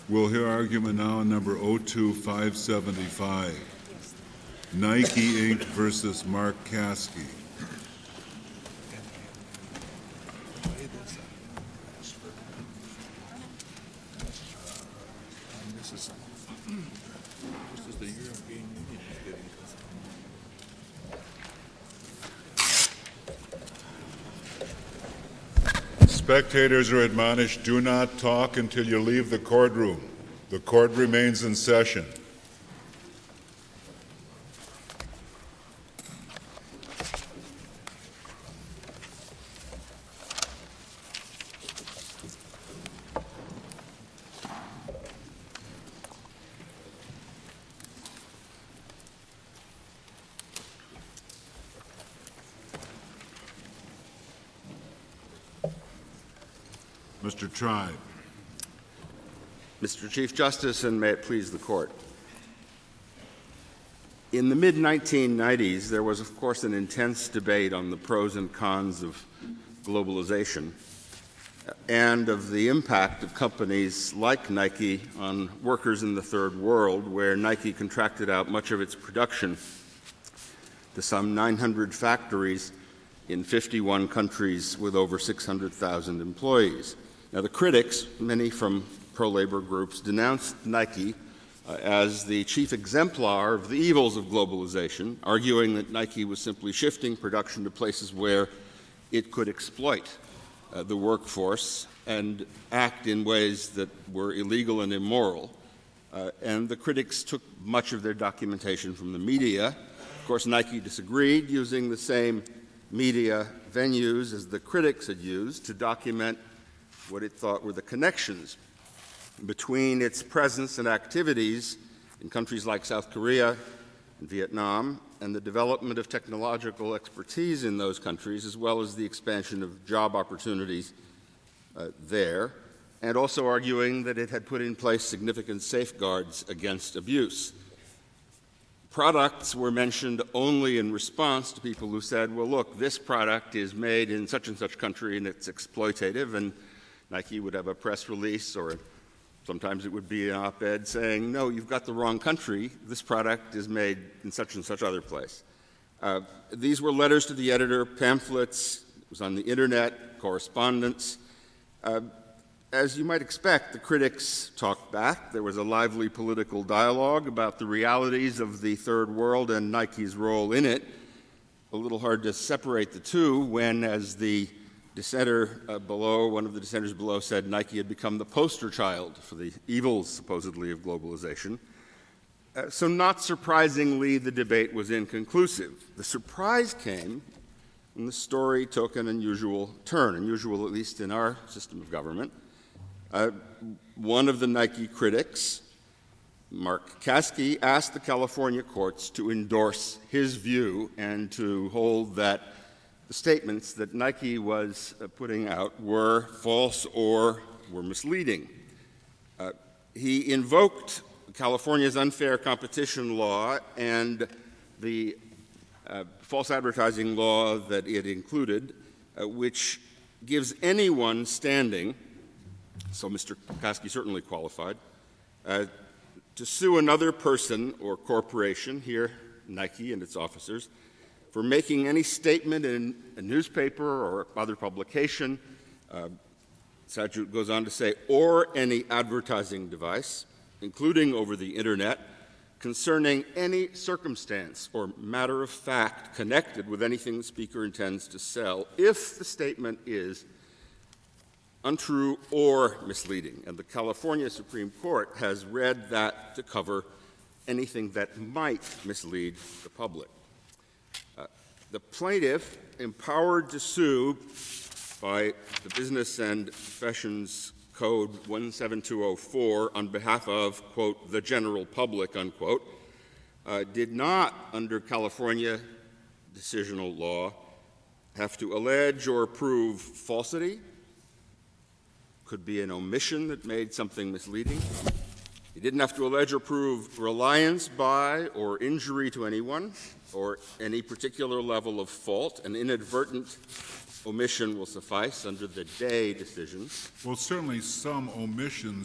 We'll hear argument now on number 02575, Nike Inc. versus Mark Caskey. Spectators are admonished, do not talk until you leave the courtroom. The court remains in session. Mr. Tribe. Mr. Chief Justice, and may it please the Court. In the mid-1990s, there was, of course, an intense debate on the pros and cons of globalization and of the impact of companies like Nike on workers in the Third World, where Nike contracted out much of its production to some 900 factories in 51 countries with over 600,000 employees. Now, the critics, many from pro-labor groups, denounced Nike as the chief exemplar of the evils of globalization, arguing that Nike was simply shifting production to places where it could exploit the workforce and act in ways that were illegal and immoral. And the critics took much of their documentation from the media. Of course, Nike disagreed, using the same media venues as the critics had used to document what it thought were the connections between its presence and activities in countries like South Korea and Vietnam and the development of technological expertise in those countries, as well as the expansion of job opportunities there, and also arguing that it had put in place significant safeguards against abuse. Products were mentioned only in response to people who said, well, look, this product is made in such and such country and it's exploitative, and Nike would have a press release, or sometimes it would be an op-ed saying, no, you've got the wrong country. This product is made in such and such other place. These were letters to the editor, pamphlets, it was on the internet, correspondence. As you might expect, the critics talked back. There was a lively political dialogue about the realities of the Third World and Nike's role in it. A little hard to separate the two when, as the dissenter below, one of the dissenters below said, Nike had become the poster child for the evils, supposedly, of globalization. So not surprisingly, the debate was inconclusive. The surprise came when the story took an unusual turn, unusual at least in our system of government. One of the Nike critics, Mark Caskey, asked the California courts to endorse his view and to hold that the statements that Nike was putting out were false or were misleading. He invoked California's unfair competition law and the false advertising law that it included, which gives anyone standing, so Mr. Caskey certainly qualified, to sue another person or corporation, here Nike and its officers, for making any statement in a newspaper or other publication, statute goes on to say, or any advertising device, including over the internet, concerning any circumstance or matter of fact connected with anything the speaker intends to sell, if the statement is untrue or misleading. And the California Supreme Court has read that to cover anything that might mislead the public. The plaintiff, empowered to sue by the Business and Professions Code 17204 on behalf of, quote, the general public, unquote, did not, under California decisional law, have to allege or prove falsity, could be an omission that made something misleading. He didn't have to allege or prove reliance by or injury to anyone or any particular level of fault. An inadvertent omission will suffice under the Day decision. Well, certainly some omissions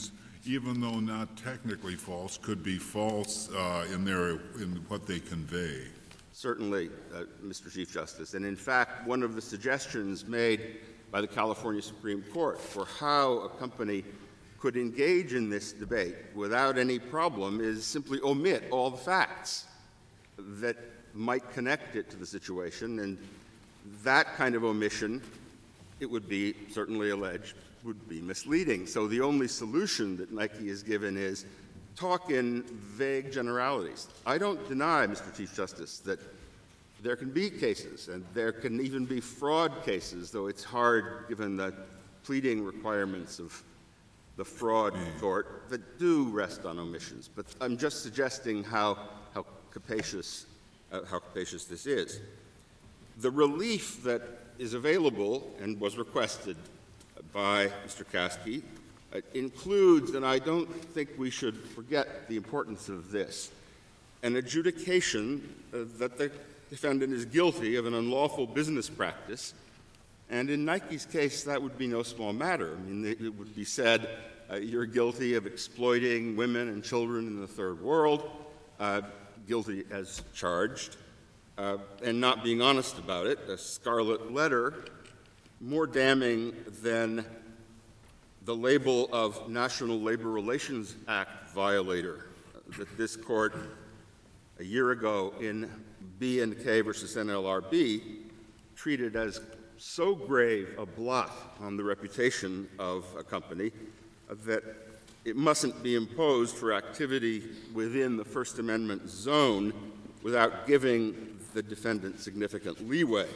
even though not technically false, could be false in what they convey. Certainly, Mr. Chief Justice. And in fact, one of the suggestions made by the California Supreme Court for how a company could engage in this debate without any problem is simply omit all the facts that might connect it to the situation. And that kind of omission, it would be certainly alleged, would be misleading. So the only solution that Nike has given is talk in vague generalities. I don't deny, Mr. Chief Justice, that there can be cases, and there can even be fraud cases, though it's hard given the pleading requirements of the fraud court that do rest on omissions. But I'm just suggesting how capacious this is. The relief that is available and was requested by Mr. Caskey includes, and I don't think we should forget the importance of this, an adjudication that the defendant is guilty of an unlawful business practice. And in Nike's case, that would be no small matter. I mean, it would be said, you're guilty of exploiting women and children in the third world, guilty as charged, and not being honest about it, a scarlet letter, more damning than the label of National Labor Relations Act violator that this court a year ago in B&K versus NLRB treated as so grave a blot on the reputation of a company that it mustn't be imposed for activity within the First Amendment zone without giving the defendant significant leeway.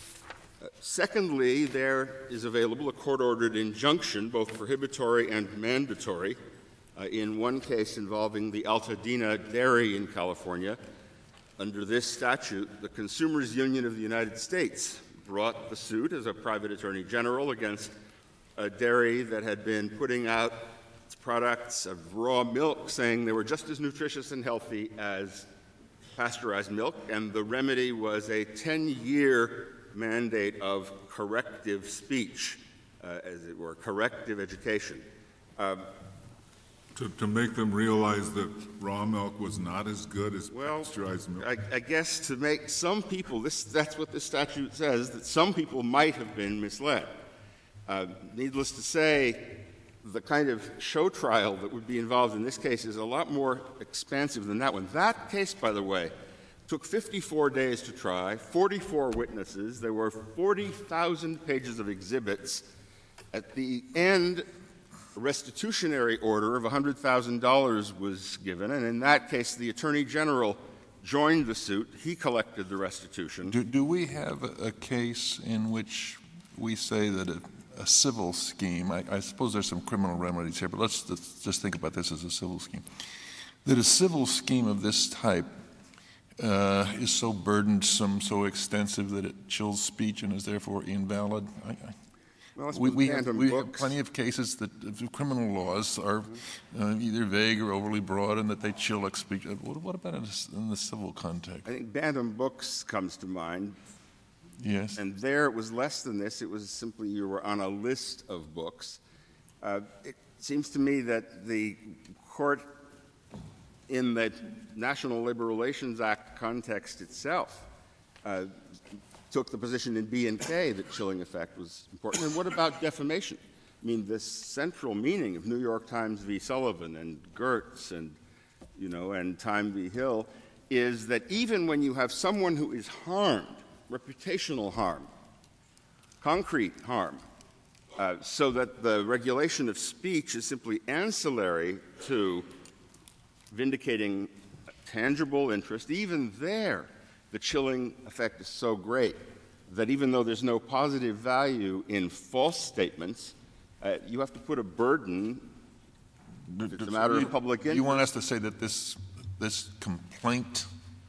Secondly, there is available a court-ordered injunction, both prohibitory and mandatory, in one case involving the Altadena Dairy in California. Under this statute, the Consumers Union of the United States brought the suit as a private attorney general against a dairy that had been putting out its products of raw milk, saying they were just as nutritious and healthy as pasteurized milk, and the remedy was a 10-year mandate of corrective speech, as it were, corrective education. To make them realize that raw milk was not as good as pasteurized milk? I guess to make some people, that's what the statute says, that some people might have been misled. Needless to say, the kind of show trial that would be involved in this case is a lot more expansive than that one. That case, by the way, took 54 days to try, 44 witnesses. There were 40,000 pages of exhibits. At the end, a restitutionary order of $100,000 was given, and in that case, the Attorney General joined the suit. He collected the restitution. Do we have a case in which we say that a civil scheme, I suppose there's some criminal remedies here, but let's just think about this as a civil scheme, that a civil scheme of this type is so burdensome, so extensive that it chills speech and is therefore invalid? We have plenty of cases that criminal laws are either vague or overly broad and that they chill speech. What about in the civil context? I think Bantam Books comes to mind. Yes. And there it was less than this. It was simply you were on a list of books. It seems to me that the court in the National Labor Relations Act context itself took the position in B&K that chilling effect was important. And what about defamation? I mean, this central meaning of New York Times v. Sullivan and Gertz and, and Time v. Hill is that even when you have someone who is harmed, reputational harm, concrete harm, so that the regulation of speech is simply ancillary to vindicating tangible interest, even there the chilling effect is so great that even though there's no positive value in false statements, you have to put a burden. It's a matter of public interest. You want us to say that this complaint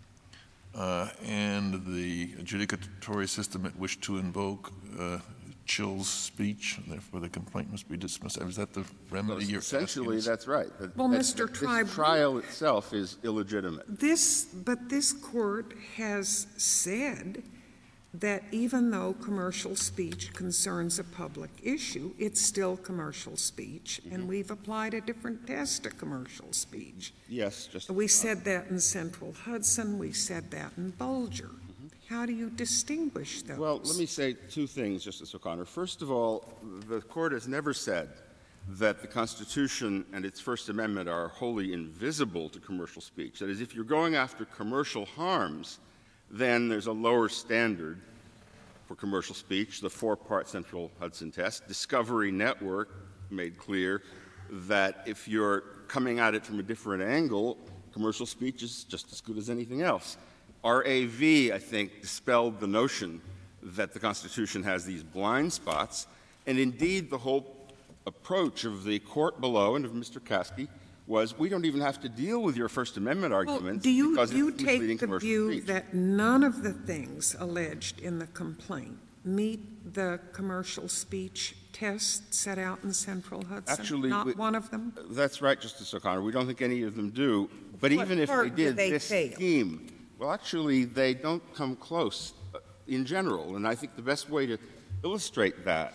and the adjudicatory system at which to invoke chills speech, and therefore the complaint must be dismissed? Is that the remedy you're asking? Essentially, that's right. Well, Mr. Tribe, this trial itself is illegitimate. But this court has said that even though commercial speech concerns a public issue, it's still commercial speech, and we've applied a different test to commercial speech. Yes, just We said that in Central Hudson. We said that in Bulger. How do you distinguish those? Well, let me say two things, Justice O'Connor. First of all, the Court has never said that the Constitution and its First Amendment are wholly invisible to commercial speech. That is, if you're going after commercial harms, then there's a lower standard for commercial speech, the four-part Central Hudson test. Discovery Network made clear that if you're coming at it from a different angle, commercial speech is just as good as anything else. RAV, I think, dispelled the notion that the Constitution has these blind spots, and indeed the whole approach of the court below and of Mr. Caskey was we don't even have to deal with your First Amendment arguments because do you it's misleading take the commercial view speech. that none of the things alleged in the complaint meet the commercial speech test set out in Central Hudson? Actually, not one of them? That's right, Justice O'Connor. We don't think any of them do. But What even if they part do did, they this fail? scheme, well, actually, they don't come close in general. And I think the best way to illustrate that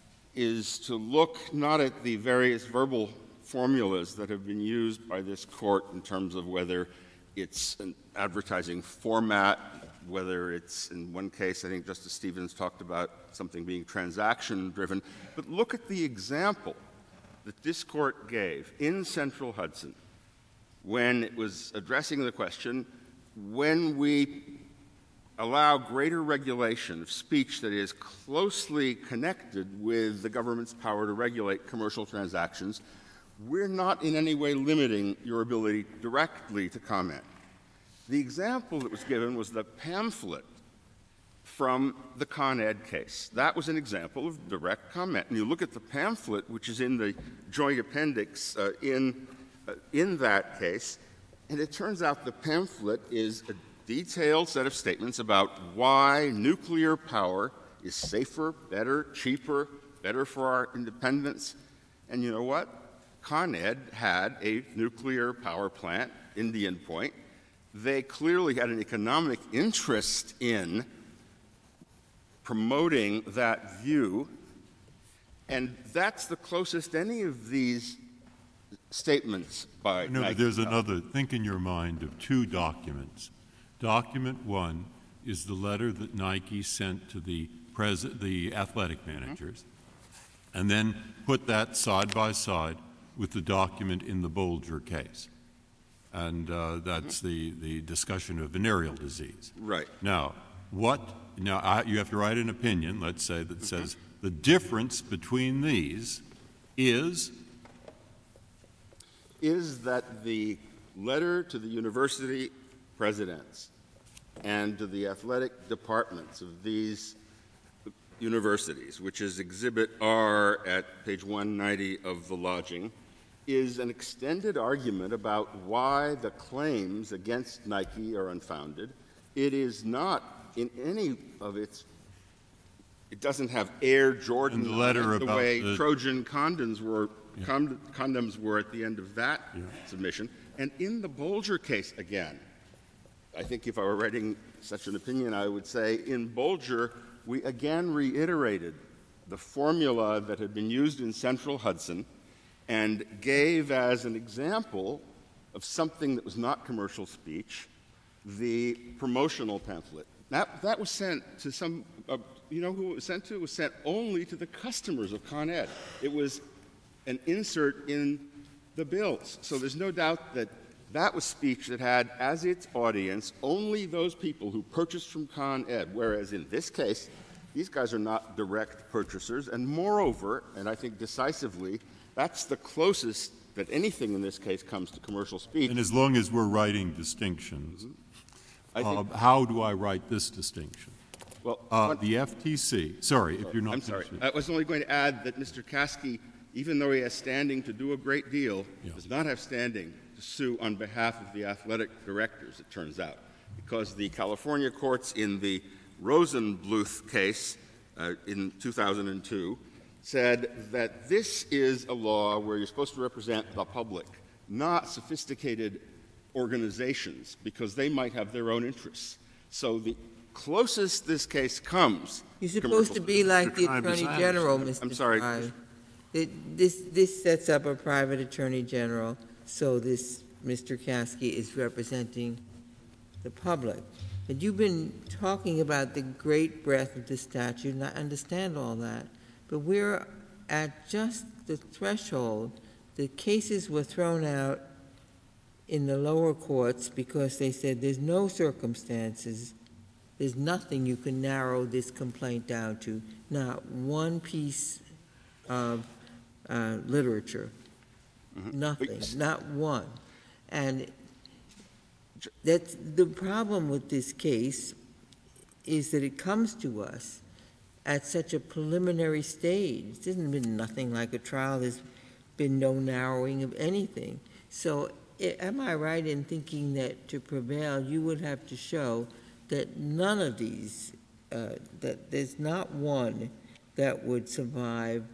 is to look not at the various verbal formulas that have been used by this court in terms of whether it's an advertising format, whether it's, in one case, I think Justice Stevens talked about something being transaction-driven, but look at the example that this court gave in Central Hudson when it was addressing the question, when we allow greater regulation of speech that is closely connected with the government's power to regulate commercial transactions, we're not in any way limiting your ability directly to comment. The example that was given was the pamphlet from the Con Ed case. That was an example of direct comment. And you look at the pamphlet, which is in the joint appendix in that case, and it turns out the pamphlet is a detailed set of statements about why nuclear power is safer, better, cheaper, better for our independence. And you know what? Con Ed had a nuclear power plant, Indian Point. They clearly had an economic interest in promoting that view, and that's the closest any of these statements by No, Nike. but there's another. Think in your mind of two documents. Document one is the letter that Nike sent to the athletic managers, and then put that side by side with the document in the Bulger case. And that's the discussion of venereal disease. Right. Now, you have to write an opinion, let's say, that says the difference between these is that the letter to the university presidents and to the athletic departments of these universities, which is Exhibit R at page 190 of the lodging, is an extended argument about why the claims against Nike are unfounded. It is not in any of its — it doesn't have Air Jordan And the letter on it, the about way the Trojan condoms were condoms were at the end of that submission. And in the Bulger case, again, I think if I were writing such an opinion, I would say in Bulger, we again reiterated the formula that had been used in Central Hudson and gave as an example of something that was not commercial speech the promotional pamphlet. That was sent to some you know who it was sent to? It was sent only to the customers of Con Ed. It was an insert in the bills. So there's no doubt that that was speech that had as its audience only those people who purchased from Con Ed, whereas in this case, these guys are not direct purchasers. And moreover, and I think decisively, that's the closest that anything in this case comes to commercial speech. And as long as we're writing distinctions, how do I write this distinction? Well, the FTC. Sorry, if you're not. I'm sorry. I was only going to add that Mr. Caskey, even though he has standing to do a great deal, does not have standing to sue on behalf of the athletic directors, it turns out, because the California courts in the Rosenbluth case in 2002 said that this is a law where you're supposed to represent the public, not sophisticated organizations, because they might have their own interests. So the closest this case comes. You're supposed to be like the Tribe is Attorney ours. General, Mr. I'm sorry. Tribe. This sets up a private Attorney General, so this Mr. Caskey is representing the public. But you've been talking about the great breadth of the statute, and I understand all that, but we're at just the threshold. The cases were thrown out in the lower courts because they said there's no circumstances, there's nothing you can narrow this complaint down to, not one piece of literature, nothing, not one. And that's the problem with this case, is that it comes to us at such a preliminary stage. There's been nothing like a trial. There's been no narrowing of anything. So am I right in thinking that to prevail, you would have to show that none of these, that there's not one that would survive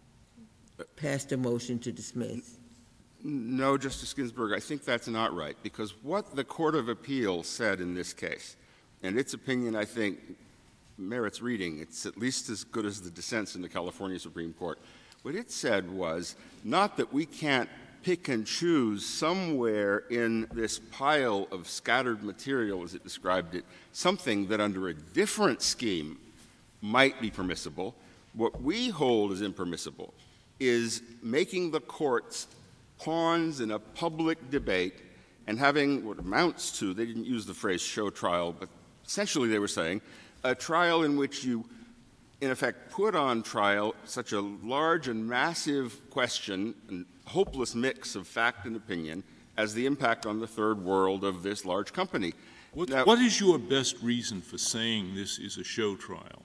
past a motion to dismiss? No, Justice Ginsburg, I think that's not right, because what the Court of Appeals said in this case, and its opinion, I think, merits reading. It's at least as good as the dissents in the California Supreme Court. What it said was not that we can't pick and choose somewhere in this pile of scattered material, as it described it, something that under a different scheme might be permissible. What we hold as impermissible is making the courts pawns in a public debate and having what amounts to, they didn't use the phrase show trial, but essentially they were saying, a trial in which you, in effect, put on trial such a large and massive question and hopeless mix of fact and opinion as the impact on the third world of this large company. What is your best reason for saying this is a show trial?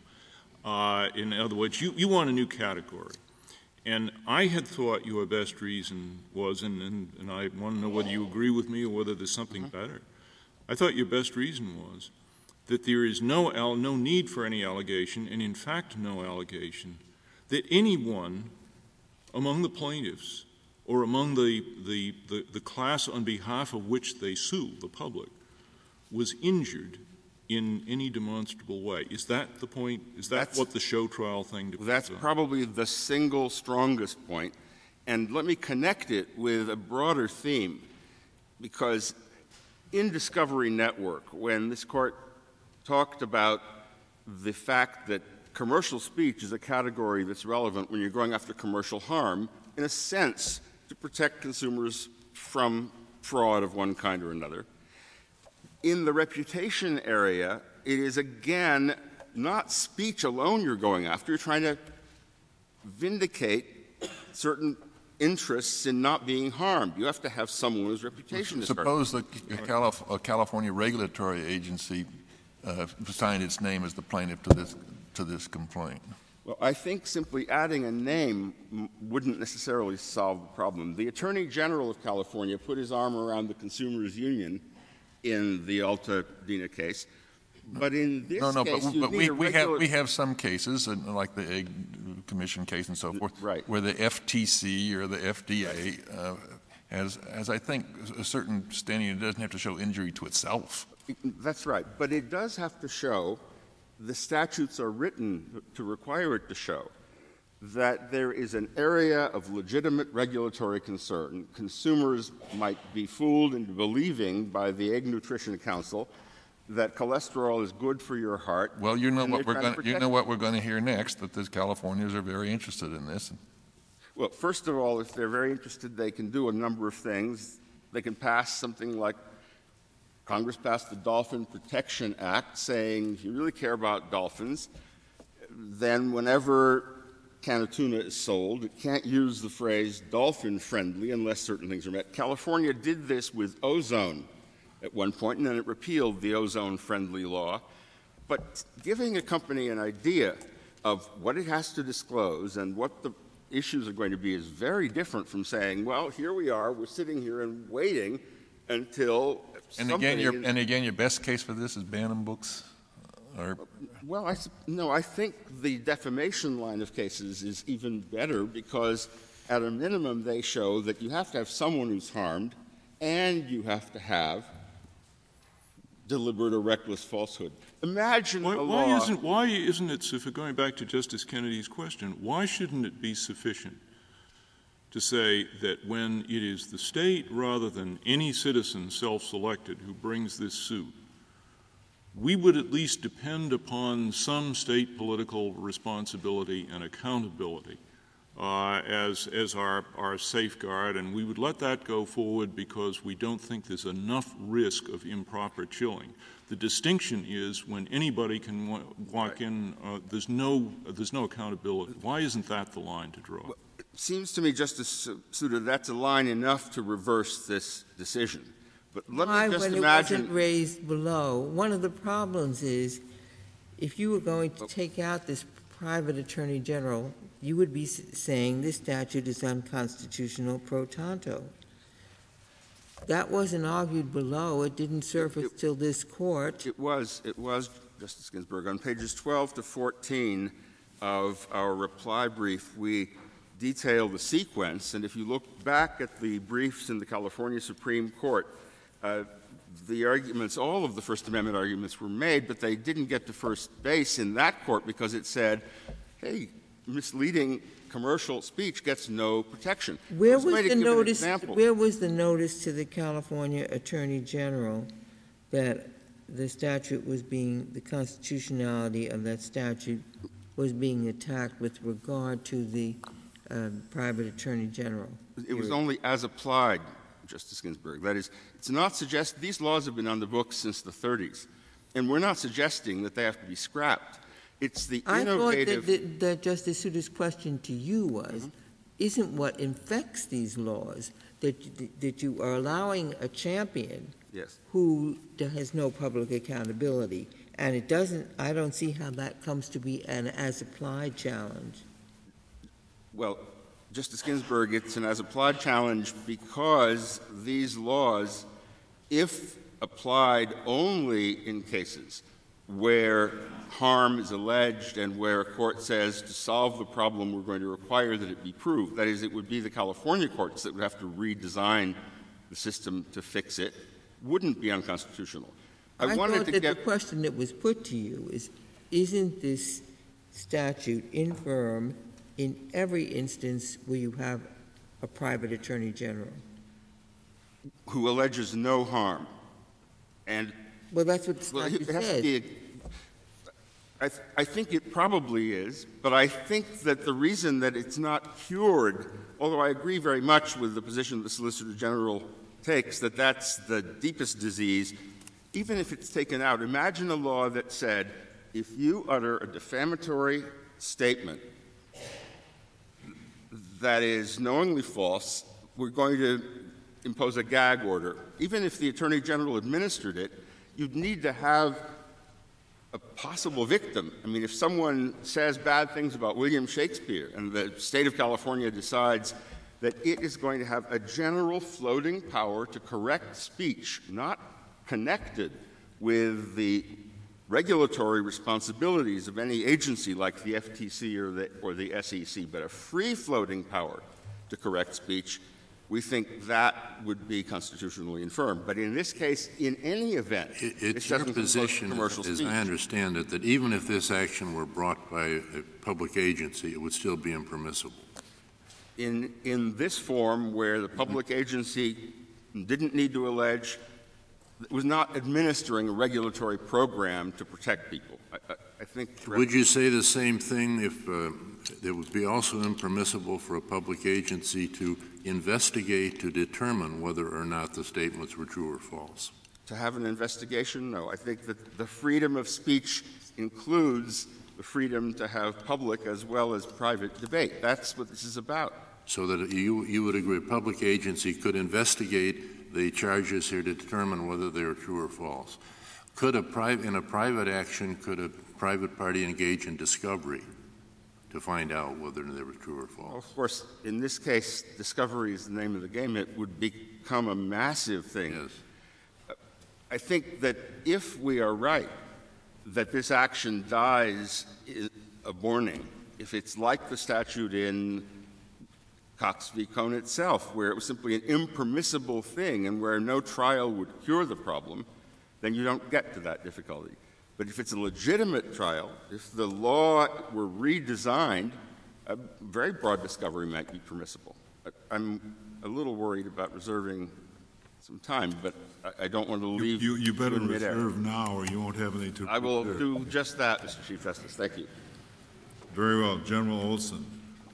In other words, you want a new category. And I had thought your best reason was, and I want to know whether you agree with me or whether there's something better. I thought your best reason was that there is no need for any allegation, and in fact no allegation, that anyone among the plaintiffs or among the class on behalf of which they sue, the public, was injured in any demonstrable way. Is that the point? Is that what the show trial thing depends on? That's probably the single strongest point. And let me connect it with a broader theme, because in Discovery Network, when this Court talked about the fact that commercial speech is a category that's relevant when you're going after commercial harm, in a sense, to protect consumers from fraud of one kind or another. In the reputation area, it is, again, not speech alone you're going after. You're trying to vindicate certain interests in not being harmed. You have to have someone whose reputation is hurt. Suppose a California regulatory agency signed its name as the plaintiff to this complaint. Well, I think simply adding a name wouldn't necessarily solve the problem. The Attorney General of California put his arm around the Consumers Union in the Altadena case, but in this case, but we have some cases, like the Egg Commission case and so forth, right, where the FTC or the FDA has, I think, a certain standing. It doesn't have to show injury to itself. That's right, but it does have to show, the statutes are written to require it to show, that there is an area of legitimate regulatory concern. Consumers might be fooled into believing by the Egg Nutrition Council that cholesterol is good for your heart. Well, you know what we're going to hear next, that the Californians are very interested in this. Well, first of all, if they're very interested, they can do a number of things. They can pass something like, Congress passed the Dolphin Protection Act, saying if you really care about dolphins, then whenever can of tuna is sold, it can't use the phrase dolphin-friendly unless certain things are met. California did this with ozone at one point, and then it repealed the ozone-friendly law. But giving a company an idea of what it has to disclose and what the issues are going to be is very different from saying, well, here we are, we're sitting here and waiting until and again, your best case for this is Bantam Books? Well, I think the defamation line of cases is even better, because at a minimum they show that you have to have someone who's harmed and you have to have deliberate or reckless falsehood. Imagine a law. Why isn't it, going back to Justice Kennedy's question, why shouldn't it be sufficient to say that when it is the state rather than any citizen self-selected who brings this suit, we would at least depend upon some state political responsibility and accountability as our safeguard, and we would let that go forward because we don't think there's enough risk of improper chilling. The distinction is when anybody can walk in, there's no accountability. Why isn't that the line to draw? Well, it seems to me, Justice Souter, that's a line enough to reverse this decision. But let me just when imagine. It wasn't raised below. One of the problems is if you were going to take out this private attorney general, you would be saying this statute is unconstitutional pro tanto. That wasn't argued below. It didn't surface till this court. It was, Justice Ginsburg. On pages 12 to 14 of our reply brief, we detail the sequence. And if you look back at the briefs in the California Supreme Court, the arguments, all of the First Amendment arguments were made, but they didn't get to first base in that court because it said, hey, misleading commercial speech gets no protection. Where was the notice? Where was the notice to the California Attorney General that the statute was the constitutionality of that statute was being attacked with regard to the private attorney general? It was only as applied, Justice Ginsburg. That is, it's not these laws have been on the books since the 30s, and we're not suggesting that they have to be scrapped. It's the innovative. I thought that Justice Souter's question to you was, isn't what infects these laws that you are allowing a champion who has no public accountability, and it doesn't. I don't see how that comes to be an as-applied challenge. Well, Justice Ginsburg, it's an as-applied challenge because these laws, if applied only in cases where harm is alleged and where a court says to solve the problem we're going to require that it be proved, that is, it would be the California courts that would have to redesign the system to fix it, wouldn't be unconstitutional. I thought that the question that was put to you is, isn't this statute infirm in every instance where you have a private attorney general? Who alleges no harm. And well, that's what the statute says. I think it probably is, but I think that the reason that it's not cured, although I agree very much with the position the Solicitor General takes, that that's the deepest disease, even if it's taken out. Imagine a law that said, if you utter a defamatory statement that is knowingly false, we're going to impose a gag order. Even if the Attorney General administered it, you'd need to have a possible victim. I mean, if someone says bad things about William Shakespeare and the state of California decides that it is going to have a general floating power to correct speech, not connected with the regulatory responsibilities of any agency like the FTC or the SEC, but a free-floating power to correct speech, we think that would be constitutionally infirm. But in this case, in any event, it's your position, as I understand it, that even if this action were brought by a public agency, it would still be impermissible. In this form, where the public agency didn't need to allege, was not administering a regulatory program to protect people. I think. Would you say the same thing if it would be also impermissible for a public agency to investigate to determine whether or not the statements were true or false? To have an investigation? No. I think that the freedom of speech includes the freedom to have public as well as private debate. That's what this is about. So that you would agree a public agency could investigate the charges here to determine whether they are true or false. In a private action, could a private party engage in discovery to find out whether they were true or false? Well, of course, in this case, discovery is the name of the game. It would become a massive thing. Yes. I think that if we are right, that this action dies a warning, if it's like the statute in Cox v. Cohn itself, where it was simply an impermissible thing and where no trial would cure the problem, then you don't get to that difficulty. But if it's a legitimate trial, if the law were redesigned, a very broad discovery might be permissible. I'm a little worried about reserving some time, but I don't want to leave You better in midair. reserve now, or you won't have anything to. I will do just that, Mr. Chief Justice. Thank you. Very well, General Olson.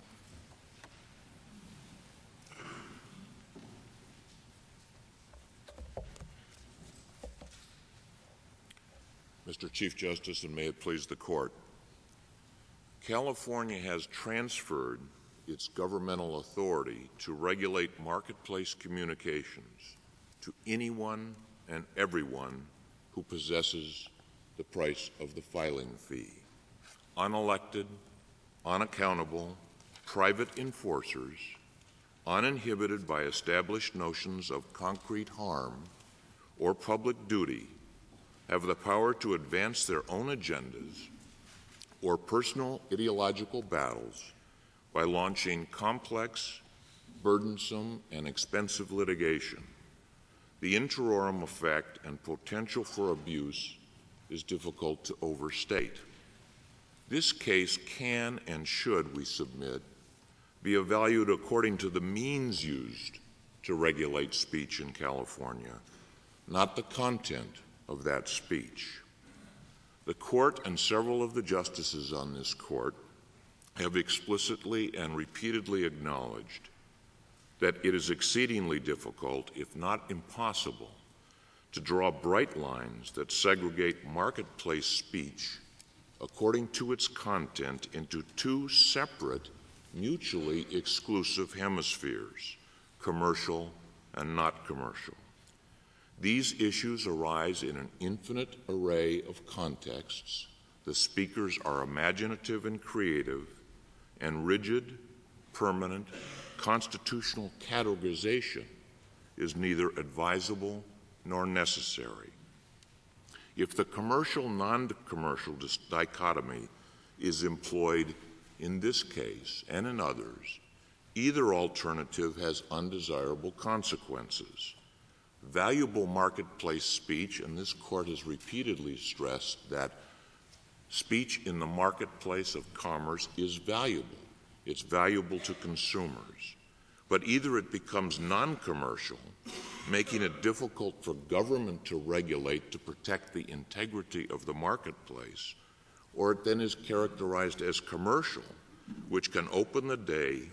Mr. Chief Justice, and may it please the Court, California has transferred its governmental authority to regulate marketplace communications to anyone and everyone who possesses the price of the filing fee. Unelected, unaccountable, private enforcers, uninhibited by established notions of concrete harm or public duty, have the power to advance their own agendas or personal ideological battles by launching complex, burdensome, and expensive litigation. The interim effect and potential for abuse is difficult to overstate. This case can and should, we submit, be evaluated according to the means used to regulate speech in California, not the content of that speech. The Court and several of the justices on this Court have explicitly and repeatedly acknowledged that it is exceedingly difficult, if not impossible, to draw bright lines that segregate marketplace speech according to its content into two separate, mutually exclusive hemispheres, commercial and not commercial. These issues arise in an infinite array of contexts. The speakers are imaginative and creative, and rigid, permanent, constitutional categorization is neither advisable nor necessary. If the commercial-non-commercial dichotomy is employed in this case and in others, either alternative has undesirable consequences. Valuable marketplace speech, and this Court has repeatedly stressed that speech in the marketplace of commerce is valuable. It's valuable to consumers. But either it becomes non-commercial, making it difficult for government to regulate to protect the integrity of the marketplace, or it then is characterized as commercial, which can open the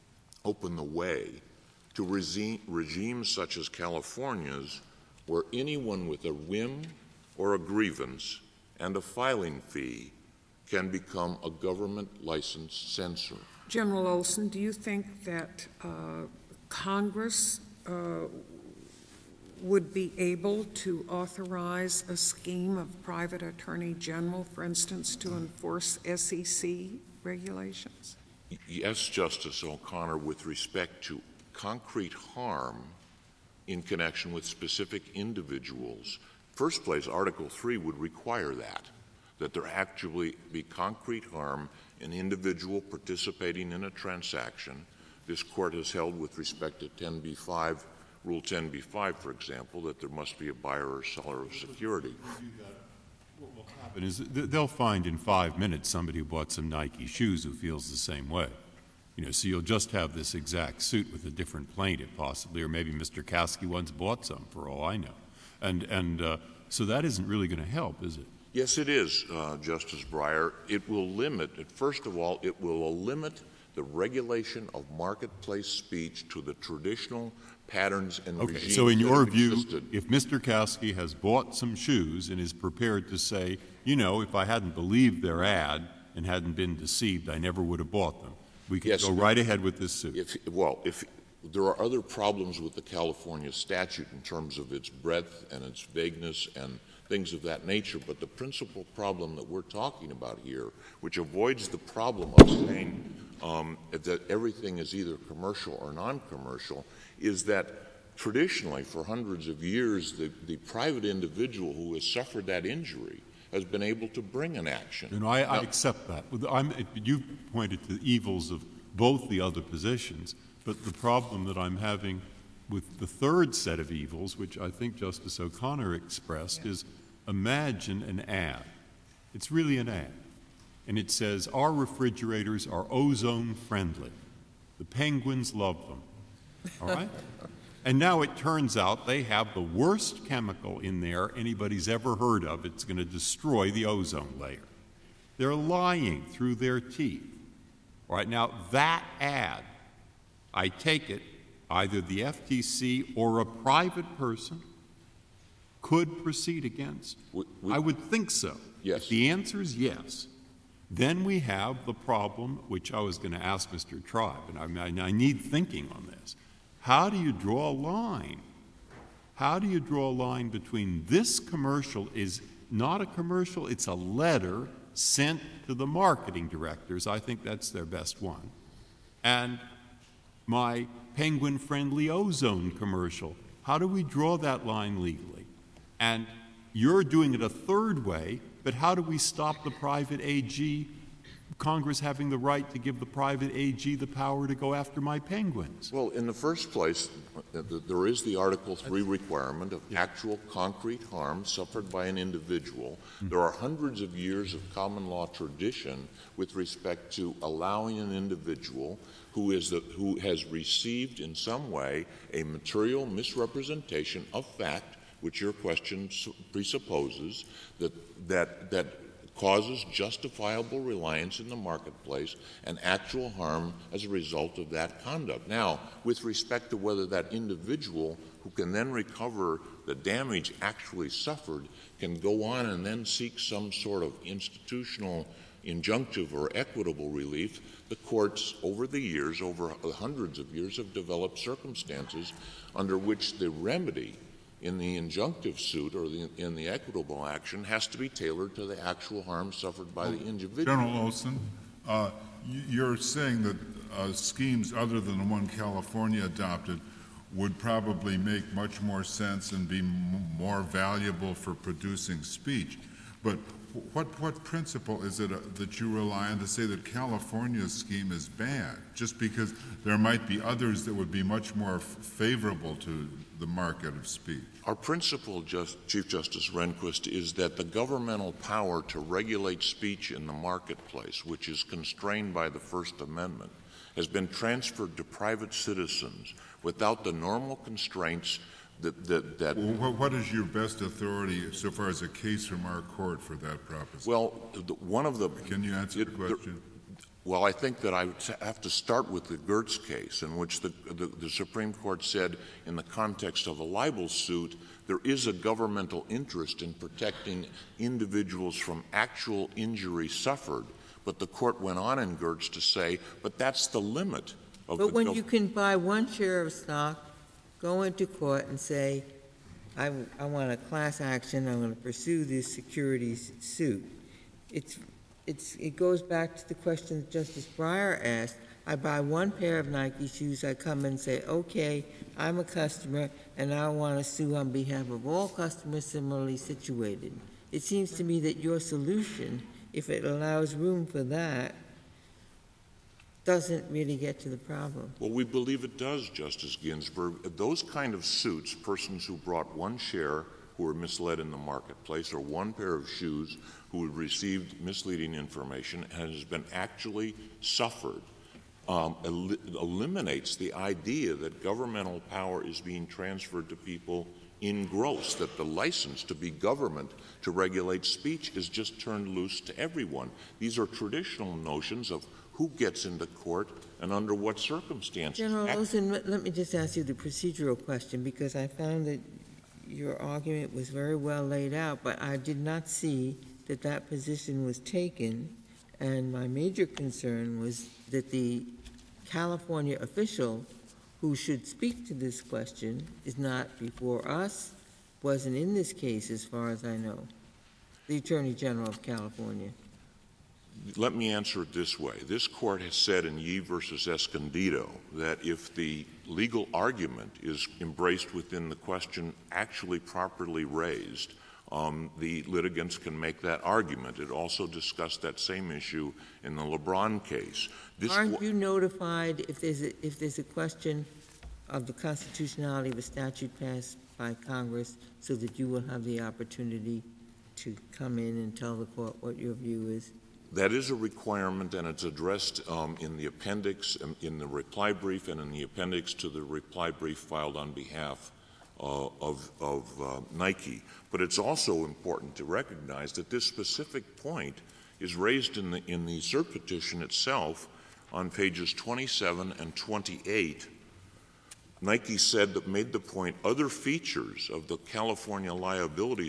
way to regimes such as California's, where anyone with a whim or a grievance and a filing fee can become a government-licensed censor. General Olson, do you think that Congress would be able to authorize a scheme of private attorney general, for instance, to enforce SEC regulations? Yes, Justice O'Connor, with respect to concrete harm in connection with specific individuals. First place, Article 3 would require that there actually be concrete harm in individual participating in a transaction. This Court has held with respect to 10b-5, Rule 10b-5, for example, that there must be a buyer or seller of security. What will happen is they'll find in 5 minutes somebody who bought some Nike shoes who feels the same way. So you'll just have this exact suit with a different plaintiff, possibly, or maybe Mr. Caskey once bought some, for all I know. And so that isn't really going to help, is it? Yes, it is, Justice Breyer. It will limit, first of all, it will limit the regulation of marketplace speech to the traditional patterns and regimes. Okay, so in your view, existed. if Mr. Caskey has bought some shoes and is prepared to say, if I hadn't believed their ad and hadn't been deceived, I never would have bought them, we could go right ahead with this suit. If there are other problems with the California statute in terms of its breadth and its vagueness and things of that nature, but the principal problem that we're talking about here, which avoids the problem of saying that everything is either commercial or non-commercial, is that traditionally, for hundreds of years, the private individual who has suffered that injury has been able to bring an action. I accept that. You pointed to the evils of both the other positions, but the problem that I'm having with the third set of evils, which I think Justice O'Connor expressed, is imagine an ad. It's really an ad. And it says, our refrigerators are ozone friendly. The penguins love them. All right? And now it turns out they have the worst chemical in there anybody's ever heard of. It's going to destroy the ozone layer. They're lying through their teeth. All right, now that ad, I take it, either the FTC or a private person could proceed against. I would think so. Yes. If the answer is yes, then we have the problem, which I was going to ask Mr. Tribe, and I need thinking on this. How do you draw a line? How do you draw a line between this commercial is not a commercial, it's a letter sent to the marketing directors, I think that's their best one, and my penguin-friendly ozone commercial? How do we draw that line legally? And you're doing it a third way, but how do we stop the private AG, Congress having the right to give the private AG the power to go after my penguins? Well, in the first place, there is the Article 3 requirement of actual concrete harm suffered by an individual. There are hundreds of years of common law tradition with respect to allowing an individual who has received in some way a material misrepresentation of fact, which your question presupposes, that causes justifiable reliance in the marketplace and actual harm as a result of that conduct. Now, with respect to whether that individual who can then recover the damage actually suffered can go on and then seek some sort of institutional injunctive or equitable relief, the courts over the years, over hundreds of years, have developed circumstances under which the remedy in the injunctive suit or in the equitable action has to be tailored to the actual harm suffered by the individual. General Olson, you're saying that schemes other than the one California adopted would probably make much more sense and be more valuable for producing speech. But what principle is it that you rely on to say that California's scheme is bad, just because there might be others that would be much more favorable to the market of speech? Our principle, Chief Justice Rehnquist, is that the governmental power to regulate speech in the marketplace, which is constrained by the First Amendment, has been transferred to private citizens without the normal constraints that what is your best authority so far as a case from our court for that proposition? Well, one of the... Can you answer the question? Well, I think that I would have to start with the Gertz case, in which the Supreme Court said in the context of a libel suit, there is a governmental interest in protecting individuals from actual injury suffered. But the court went on in Gertz to say, but that's the limit of But when you can buy one share of stock, go into court and say, I want a class action, I'm going to pursue this securities suit. It goes back to the question that Justice Breyer asked. I buy one pair of Nike shoes, I come and say, okay, I'm a customer, and I want to sue on behalf of all customers similarly situated. It seems to me that your solution, if it allows room for that, doesn't really get to the problem. Well, we believe it does, Justice Ginsburg. Those kind of suits, persons who brought one share who were misled in the marketplace, or one pair of shoes who had received misleading information and has been actually suffered, eliminates the idea that governmental power is being transferred to people in gross, that the license to be government to regulate speech is just turned loose to everyone. These are traditional notions of who gets into court and under what circumstances. General Olson, let me just ask you the procedural question, because I found that your argument was very well laid out, but I did not see that that position was taken, and my major concern was that the California official who should speak to this question is not before us, wasn't in this case as far as I know, the Attorney General of California. Let me answer it this way. This court has said in Yee versus Escondido that if the legal argument is embraced within the question actually properly raised, the litigants can make that argument. It also discussed that same issue in the LeBron case. Aren't you notified if there's a question of the constitutionality of a statute passed by Congress so that you will have the opportunity to come in and tell the court what your view is? That is a requirement, and it's addressed in the appendix, in the reply brief, and in the appendix to the reply brief filed on behalf of Nike. But it's also important to recognize that this specific point is raised in the cert petition itself on pages 27 and 28. Nike made the point, other features of the California liability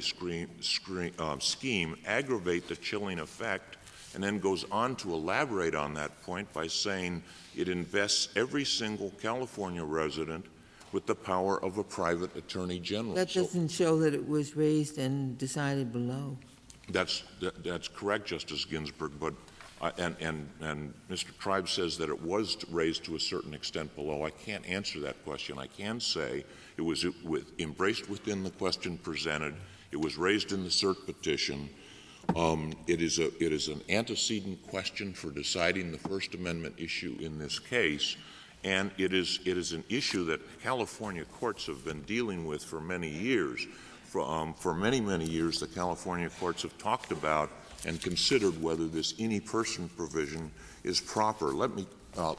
scheme aggravate the chilling effect, and then goes on to elaborate on that point by saying it invests every single California resident with the power of a private attorney general. That doesn't show that it was raised and decided below. That's correct, Justice Ginsburg, but and Mr. Tribe says that it was raised to a certain extent below. I can't answer that question. I can say it was embraced within the question presented. It was raised in the cert petition. It is an antecedent question for deciding the First Amendment issue in this case, and it is an issue that California courts have been dealing with for many years. For many, many years, the California courts have talked about and considered whether this any person provision is proper. Let me.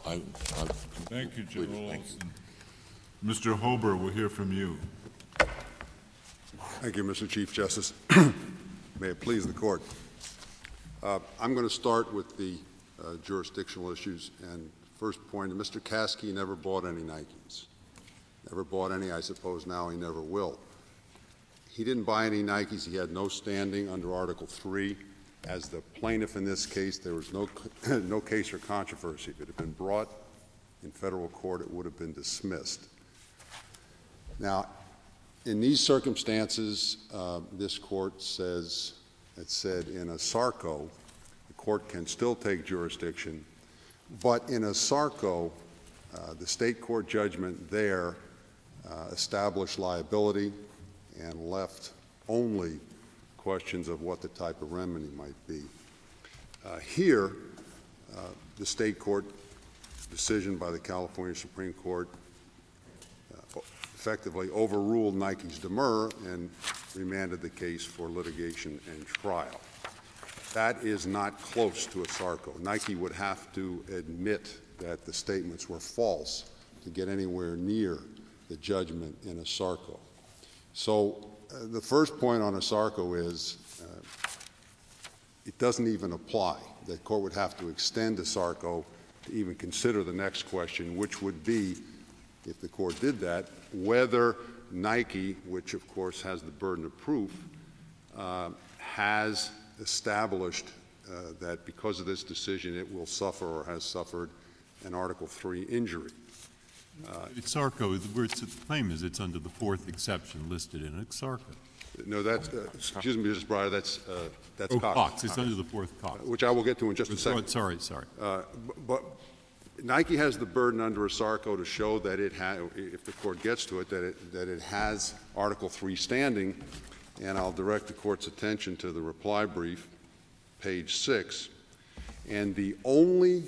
Thank you, General Olson. Mr. Hober, we'll hear from you. Thank you, Mr. Chief Justice. May it please the Court. I'm going to start with the jurisdictional issues. And first point, Mr. Caskey never bought any Nikes. Never bought any. I suppose now he never will. He didn't buy any Nikes. He had no standing under Article 3. As the plaintiff in this case, there was no case or controversy. If it had been brought in federal court, it would have been dismissed. Now, in these circumstances, this court says, it said in a SARCO, the court can still take jurisdiction, but in a SARCO, the state court judgment there established liability and left only questions of what the type of remedy might be. Here, the state court decision by the California Supreme Court effectively overruled Nike's demur and remanded the case for litigation and trial. That is not close to a SARCO. Nike would have to admit that the statements were false to get anywhere near the judgment in a SARCO. So the first point on a SARCO is it doesn't even apply. The court would have to extend a SARCO to even consider the next question, which would be, if the court did that, whether Nike, which of course has the burden of proof, has established that because of this decision it will suffer or has suffered an Article 3 injury. It's SARCO. The claim is it's under the fourth exception listed in it. SARCO. No, that's excuse me, Mr. Breyer. That's Cox. It's under the fourth Cox, which I will get to in just a second. Sorry. But Nike has the burden under a SARCO to show that it if the court gets to it, that it has Article 3 standing, and I'll direct the court's attention to the reply brief, page 6, and the only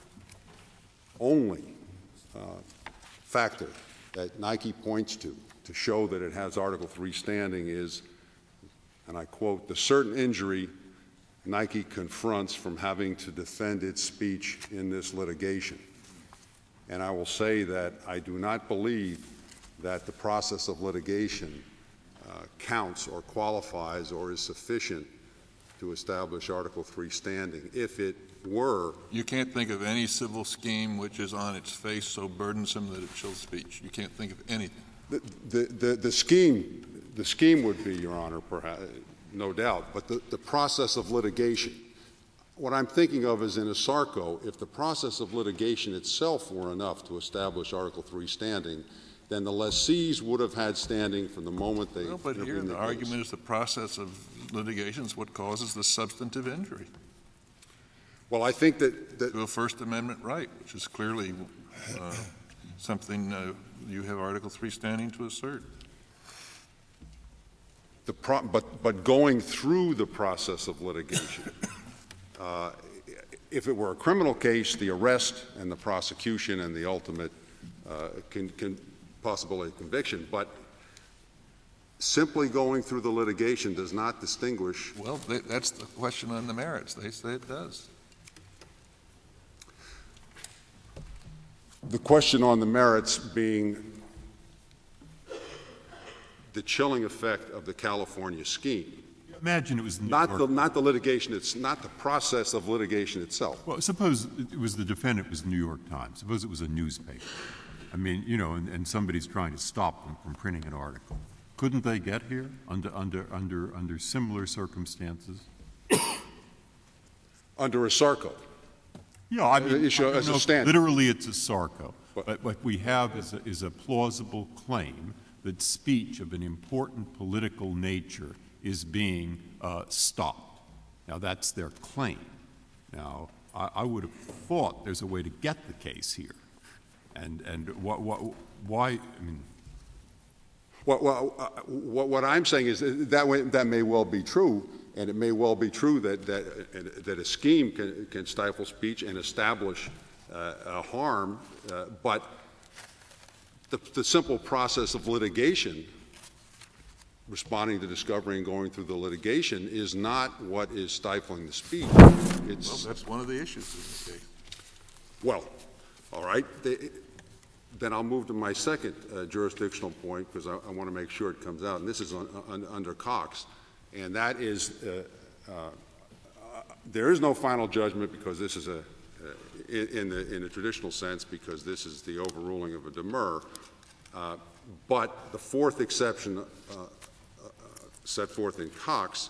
factor that Nike points to show that it has Article 3 standing is, and I quote, the certain injury Nike confronts from having to defend its speech in this litigation. And I will say that I do not believe that the process of litigation counts or qualifies or is sufficient to establish Article 3 standing. If it were... You can't think of any civil scheme which is on its face so burdensome that it chills speech. You can't think of anything. The scheme would be, Your Honor, perhaps, no doubt, but the process of litigation. What I'm thinking of is in a SARCO, if the process of litigation itself were enough to establish Article 3 standing, then the lessees would have had standing from the moment they... Well, but here the argument is the process of litigation is what causes the substantive injury. Well, I think that to a First Amendment right, which is clearly something you have Article 3 standing to assert. But going through the process of litigation, if it were a criminal case, the arrest and the prosecution and the ultimate possibility of conviction, but simply going through the litigation does not distinguish. Well, that's the question on the merits. They say it does. The question on the merits being the chilling effect of the California scheme. Imagine it was not the litigation. It's not the process of litigation itself. Well, suppose it was the defendant was the New York Times. Suppose it was a newspaper. I mean, you know, and somebody's trying to stop them from printing an article. Couldn't they get here under similar circumstances? Under a SARCO. Yeah, I mean, as a standard. Literally, it's a SARCO. But what we have is a plausible claim that speech of an important political nature is being stopped. Now, that's their claim. Now, I would have thought there's a way to get the case here. And why? I mean, what I'm saying is that may well be true, and it may well be true that a scheme can stifle speech and establish a harm, but the simple process of litigation, responding to discovery and going through the litigation, is not what is stifling the speech. Well, that's one of the issues in this case. Well, all right. Then I'll move to my second jurisdictional point, because I want to make sure it comes out, and this is under Cox, and that is there is no final judgment because this is in the traditional sense, because this is the overruling of a demur, but the fourth exception set forth in Cox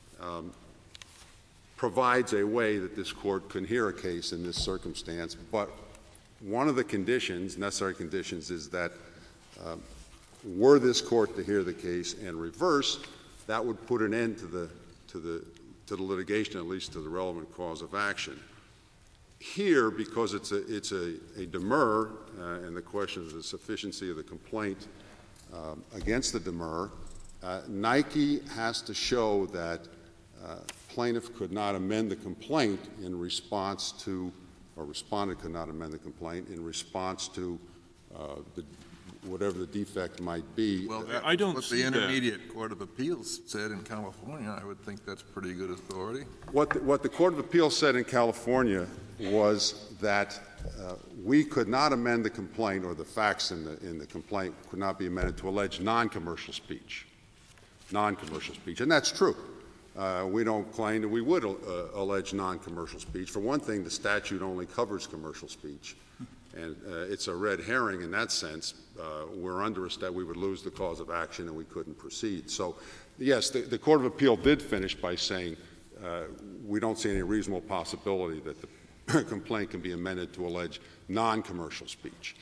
provides a way that this court can hear a case in this circumstance. But one of the conditions, necessary conditions, is that were this court to hear the case and reverse, that would put an end to the litigation, at least to the relevant cause of action. Here, because it's a demur, and the question is the sufficiency of the complaint against the demur, Nike has to show that plaintiff could not amend the complaint in response to, or respondent could not amend the complaint in response to whatever the defect might be. Well, I don't what see the that. Intermediate Court of Appeals said in California, I would think that's pretty good authority. What the Court of Appeals said in California was that we could not amend the complaint, or the facts in the complaint could not be amended to allege non-commercial speech. Non-commercial speech. And that's true. We don't claim that we would allege non-commercial speech. For one thing, the statute only covers commercial speech. And it's a red herring in that sense. We're under a stat we would lose the cause of action and we couldn't proceed. So, yes, the Court of Appeal did finish by saying we don't see any reasonable possibility that the complaint can be amended to allege non-commercial speech.